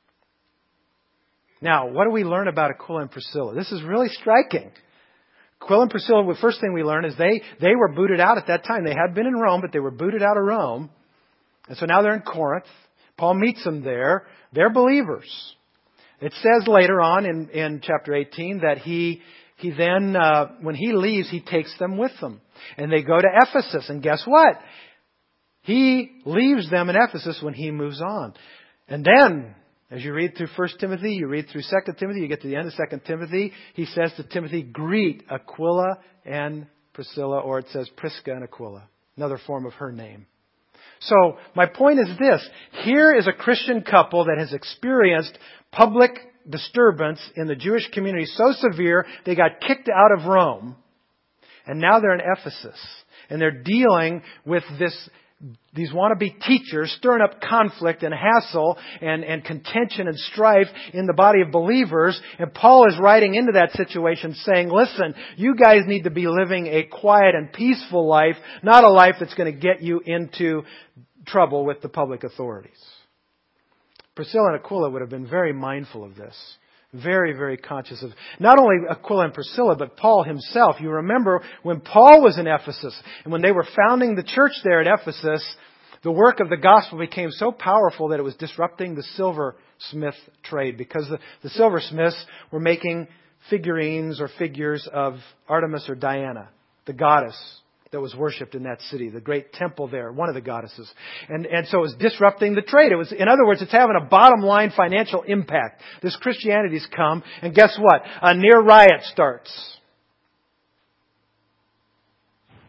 Now, what do we learn about Aquila and Priscilla? This is really striking. Aquila and Priscilla, the first thing we learn is they, they were booted out at that time. They had been in Rome, but they were booted out of Rome. And so now they're in Corinth. Paul meets them there. They're believers. It says later on in, in chapter eighteen that he, he then, uh, when he leaves, he takes them with him. And they go to Ephesus. And guess what? He leaves them in Ephesus when he moves on. And then, as you read through First Timothy, you read through Second Timothy, you get to the end of Second Timothy, he says to Timothy, greet Aquila and Priscilla, or it says Prisca and Aquila, another form of her name. So my point is this. Here is a Christian couple that has experienced public disturbance in the Jewish community so severe they got kicked out of Rome. And now they're in Ephesus. And they're dealing with this These wannabe teachers stirring up conflict and hassle and, and contention and strife in the body of believers. And Paul is writing into that situation saying, listen, you guys need to be living a quiet and peaceful life, not a life that's going to get you into trouble with the public authorities. Priscilla and Aquila would have been very mindful of this. Very, very conscious of not only Aquila and Priscilla, but Paul himself. You remember when Paul was in Ephesus and when they were founding the church there at Ephesus, the work of the gospel became so powerful that it was disrupting the silversmith trade because the, the silversmiths were making figurines or figures of Artemis or Diana, the goddess that was worshipped in that city, the great temple there, one of the goddesses. And, and so it was disrupting the trade. It was, in other words, it's having a bottom line financial impact. This Christianity's come, and guess what? A near riot starts.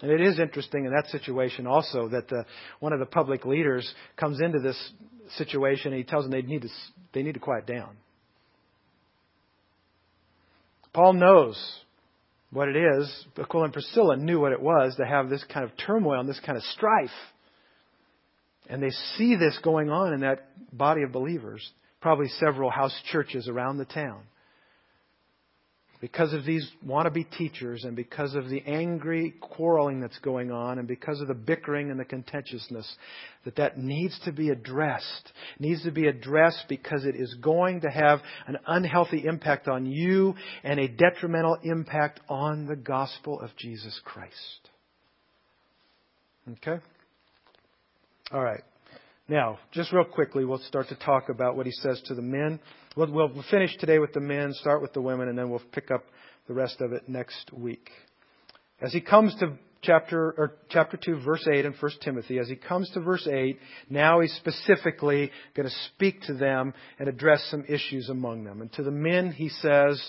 And it is interesting in that situation also that the, one of the public leaders comes into this situation and he tells them they need to, they need to quiet down. Paul knows what it is. Aquila and Priscilla knew what it was to have this kind of turmoil and this kind of strife. And they see this going on in that body of believers, probably several house churches around the town. Because of these wannabe teachers and because of the angry quarreling that's going on and because of the bickering and the contentiousness, that that needs to be addressed. It needs to be addressed because it is going to have an unhealthy impact on you and a detrimental impact on the gospel of Jesus Christ. Okay? All right. Now, just real quickly, we'll start to talk about what he says to the men. We'll, we'll finish today with the men, start with the women, and then we'll pick up the rest of it next week. As he comes to chapter or chapter two, verse eight in First Timothy, as he comes to verse eight, now he's specifically going to speak to them and address some issues among them. And to the men, he says,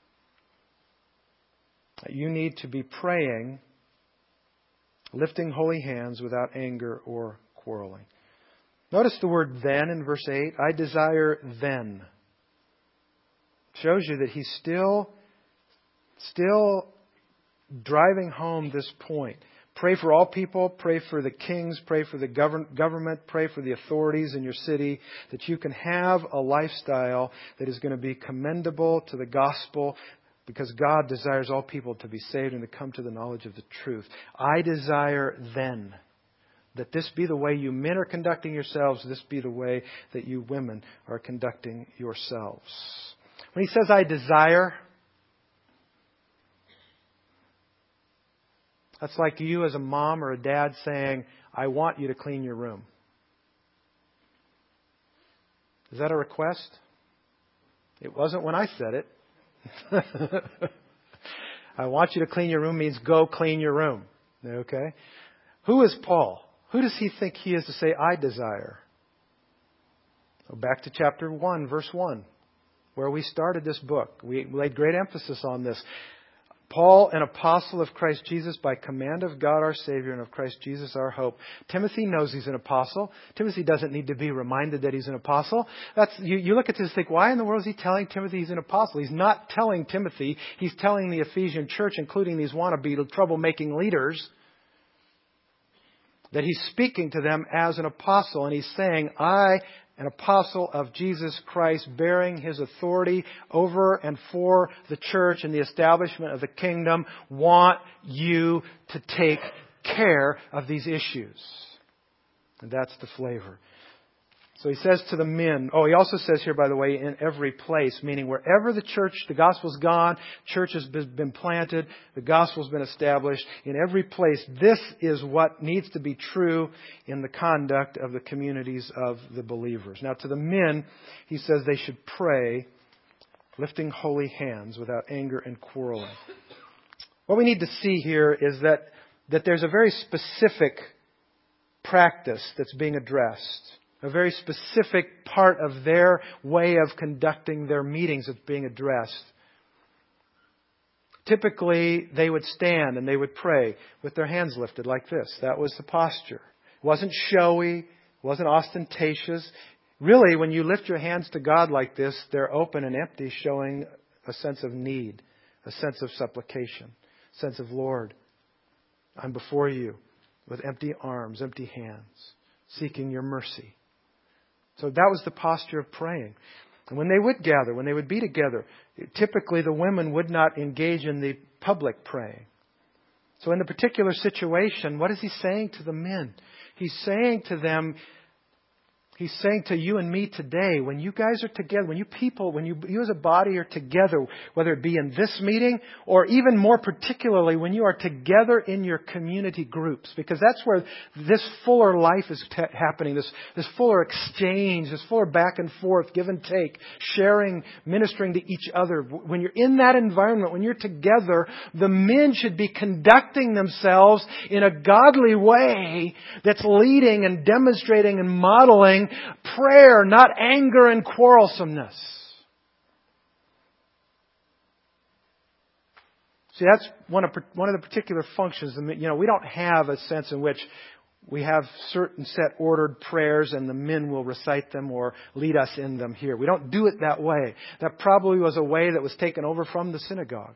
you need to be praying, lifting holy hands without anger or quarreling. Notice the word then in verse eight. I desire then. Shows you that he's still, still driving home this point. Pray for all people. Pray for the kings. Pray for the govern, government. Pray for the authorities in your city. That you can have a lifestyle that is going to be commendable to the gospel. Because God desires all people to be saved and to come to the knowledge of the truth. I desire then that this be the way you men are conducting yourselves. This be the way that you women are conducting yourselves. When he says, I desire, that's like you as a mom or a dad saying, I want you to clean your room. Is that a request? It wasn't when I said it. I want you to clean your room means go clean your room. Okay? Who is Paul? Who does he think he is to say, I desire? Go back to chapter one, verse one, where we started this book. We laid great emphasis on this. Paul, an apostle of Christ Jesus by command of God our Savior and of Christ Jesus our hope. Timothy knows he's an apostle. Timothy doesn't need to be reminded that he's an apostle. That's you, you look at this and think, why in the world is he telling Timothy he's an apostle? He's not telling Timothy. He's telling the Ephesian church, including these wannabe troublemaking leaders, that he's speaking to them as an apostle. And he's saying, I, an apostle of Jesus Christ, bearing his authority over and for the church and the establishment of the kingdom, want you to take care of these issues. And that's the flavor. So he says to the men, oh, he also says here, by the way, in every place, meaning wherever the church, the gospel's gone, church has been planted, the gospel's been established, in every place, this is what needs to be true in the conduct of the communities of the believers. Now, to the men, he says they should pray, lifting holy hands without anger and quarreling. What we need to see here is that, that there's a very specific practice that's being addressed. A very specific part of their way of conducting their meetings that's being addressed. Typically, they would stand and they would pray with their hands lifted like this. That was the posture. It wasn't showy. It wasn't ostentatious. Really, when you lift your hands to God like this, they're open and empty, showing a sense of need, a sense of supplication, a sense of, Lord, I'm before you with empty arms, empty hands, seeking your mercy. So that was the posture of praying. And when they would gather, when they would be together, typically the women would not engage in the public praying. So in the particular situation, what is he saying to the men? He's saying to them, he's saying to you and me today, when you guys are together, when you people, when you, you as a body are together, whether it be in this meeting or even more particularly when you are together in your community groups, because that's where this fuller life is t- happening, this, this fuller exchange, this fuller back and forth, give and take, sharing, ministering to each other. When you're in that environment, when you're together, the men should be conducting themselves in a godly way that's leading and demonstrating and modeling prayer, not anger and quarrelsomeness. See, that's one of one of the particular functions. You know, we don't have a sense in which we have certain set ordered prayers and the men will recite them or lead us in them here. We don't do it that way. That probably was a way that was taken over from the synagogue.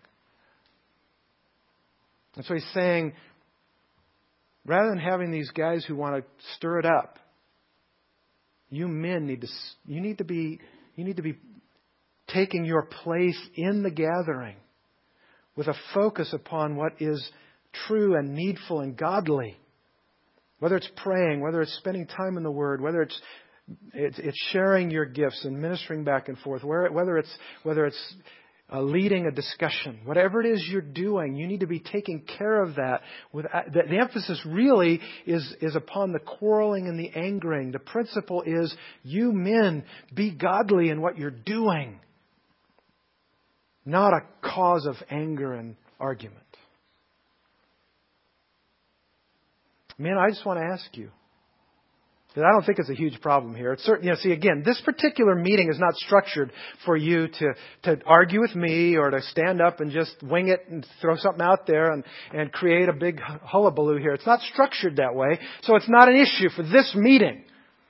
And so he's saying, rather than having these guys who want to stir it up, you men need to you need to be you need to be taking your place in the gathering with a focus upon what is true and needful and godly. Whether it's praying, whether it's spending time in the Word, whether it's it's, it's sharing your gifts and ministering back and forth, whether it's whether it's uh, leading a discussion, whatever it is you're doing, you need to be taking care of that. With the, the emphasis really is is upon the quarreling and the angering. The principle is, you men, be godly in what you're doing, not a cause of anger and argument. Man, I just want to ask you, because I don't think it's a huge problem here. It's certain, you know, see, again, this particular meeting is not structured for you to, to argue with me or to stand up and just wing it and throw something out there and, and create a big hullabaloo here. It's not structured that way, so it's not an issue for this meeting.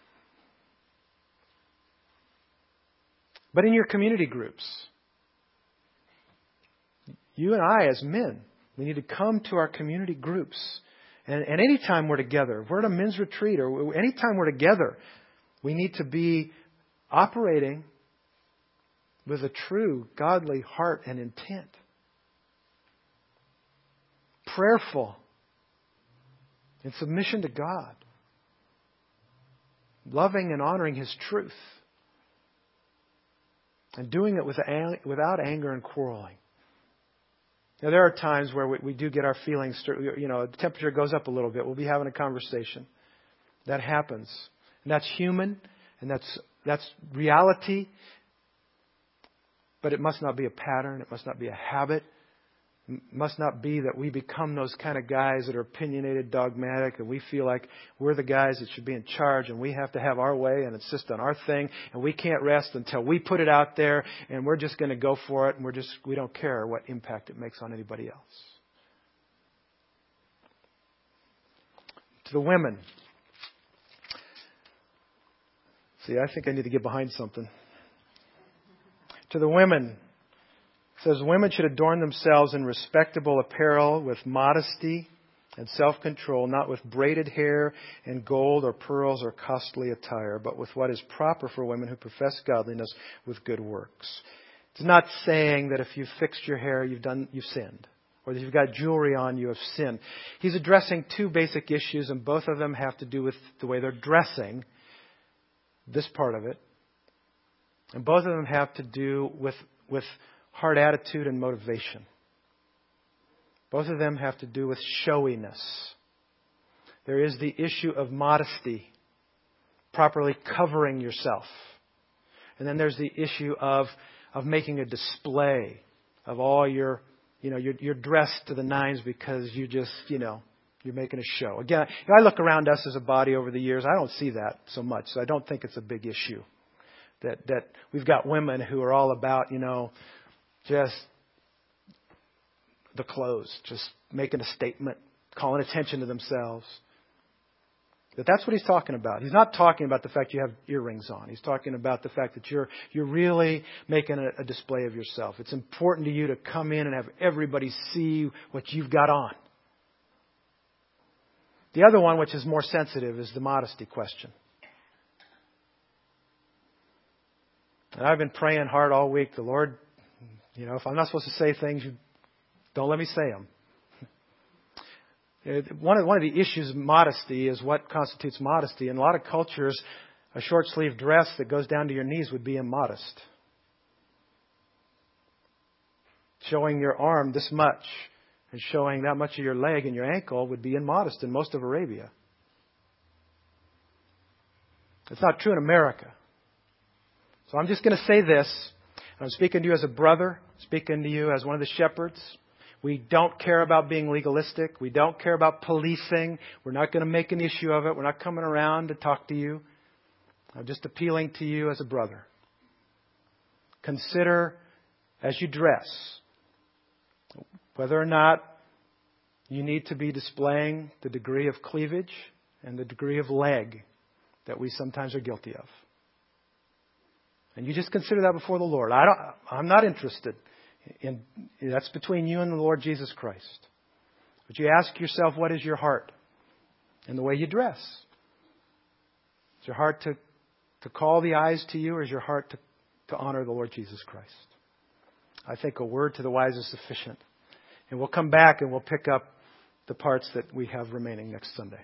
But in your community groups, you and I as men, we need to come to our community groups. And, and anytime we're together, if we're at a men's retreat or anytime we're together, we need to be operating with a true godly heart and intent. Prayerful. In submission to God. Loving and honoring His truth. And doing it with, without anger and quarreling. Now, there are times where we, we do get our feelings, you know, the temperature goes up a little bit. We'll be having a conversation. That happens. And that's human, and that's that's reality. But it must not be a pattern. It must not be a habit. It must not be that we become those kind of guys that are opinionated, dogmatic, and we feel like we're the guys that should be in charge and we have to have our way and insist on our thing, and we can't rest until we put it out there, and we're just going to go for it, and we're just we don't care what impact it makes on anybody else. To the women. See, I think I need to get behind something. To the women. It says, women should adorn themselves in respectable apparel with modesty and self-control, not with braided hair and gold or pearls or costly attire, but with what is proper for women who profess godliness with good works. It's not saying that if you've fixed your hair, you've done, you've sinned, or that you've got jewelry on, you have sinned. He's addressing two basic issues, and both of them have to do with the way they're dressing, this part of it, and both of them have to do with with heart attitude and motivation. Both of them have to do with showiness. There is the issue of modesty, properly covering yourself. And then there's the issue of of making a display of all your, you know, you're, you're dressed to the nines because you just, you know, you're making a show. Again, if I look around us as a body over the years, I don't see that so much. So I don't think it's a big issue. That that we've got women who are all about, you know, just the clothes, just making a statement, calling attention to themselves. But that's what he's talking about. He's not talking about the fact you have earrings on. He's talking about the fact that you're you're really making a, a display of yourself. It's important to you to come in and have everybody see what you've got on. The other one, which is more sensitive, is the modesty question. And I've been praying hard all week. The Lord, you know, if I'm not supposed to say things, you don't let me say them. One of, one of the issues of modesty is what constitutes modesty. In a lot of cultures, a short sleeve dress that goes down to your knees would be immodest. Showing your arm this much and showing that much of your leg and your ankle would be immodest in most of Arabia. It's not true in America. So I'm just going to say this. I'm speaking to you as a brother, speaking to you as one of the shepherds. We don't care about being legalistic. We don't care about policing. We're not going to make an issue of it. We're not coming around to talk to you. I'm just appealing to you as a brother. Consider as you dress Whether or not you need to be displaying the degree of cleavage and the degree of leg that we sometimes are guilty of. And you just consider that before the Lord. I don't, I'm not interested in, that's between you and the Lord Jesus Christ. But you ask yourself, what is your heart in the way you dress? Is your heart to, to call the eyes to you, or is your heart to, to honor the Lord Jesus Christ? I think a word to the wise is sufficient. And we'll come back and we'll pick up the parts that we have remaining next Sunday.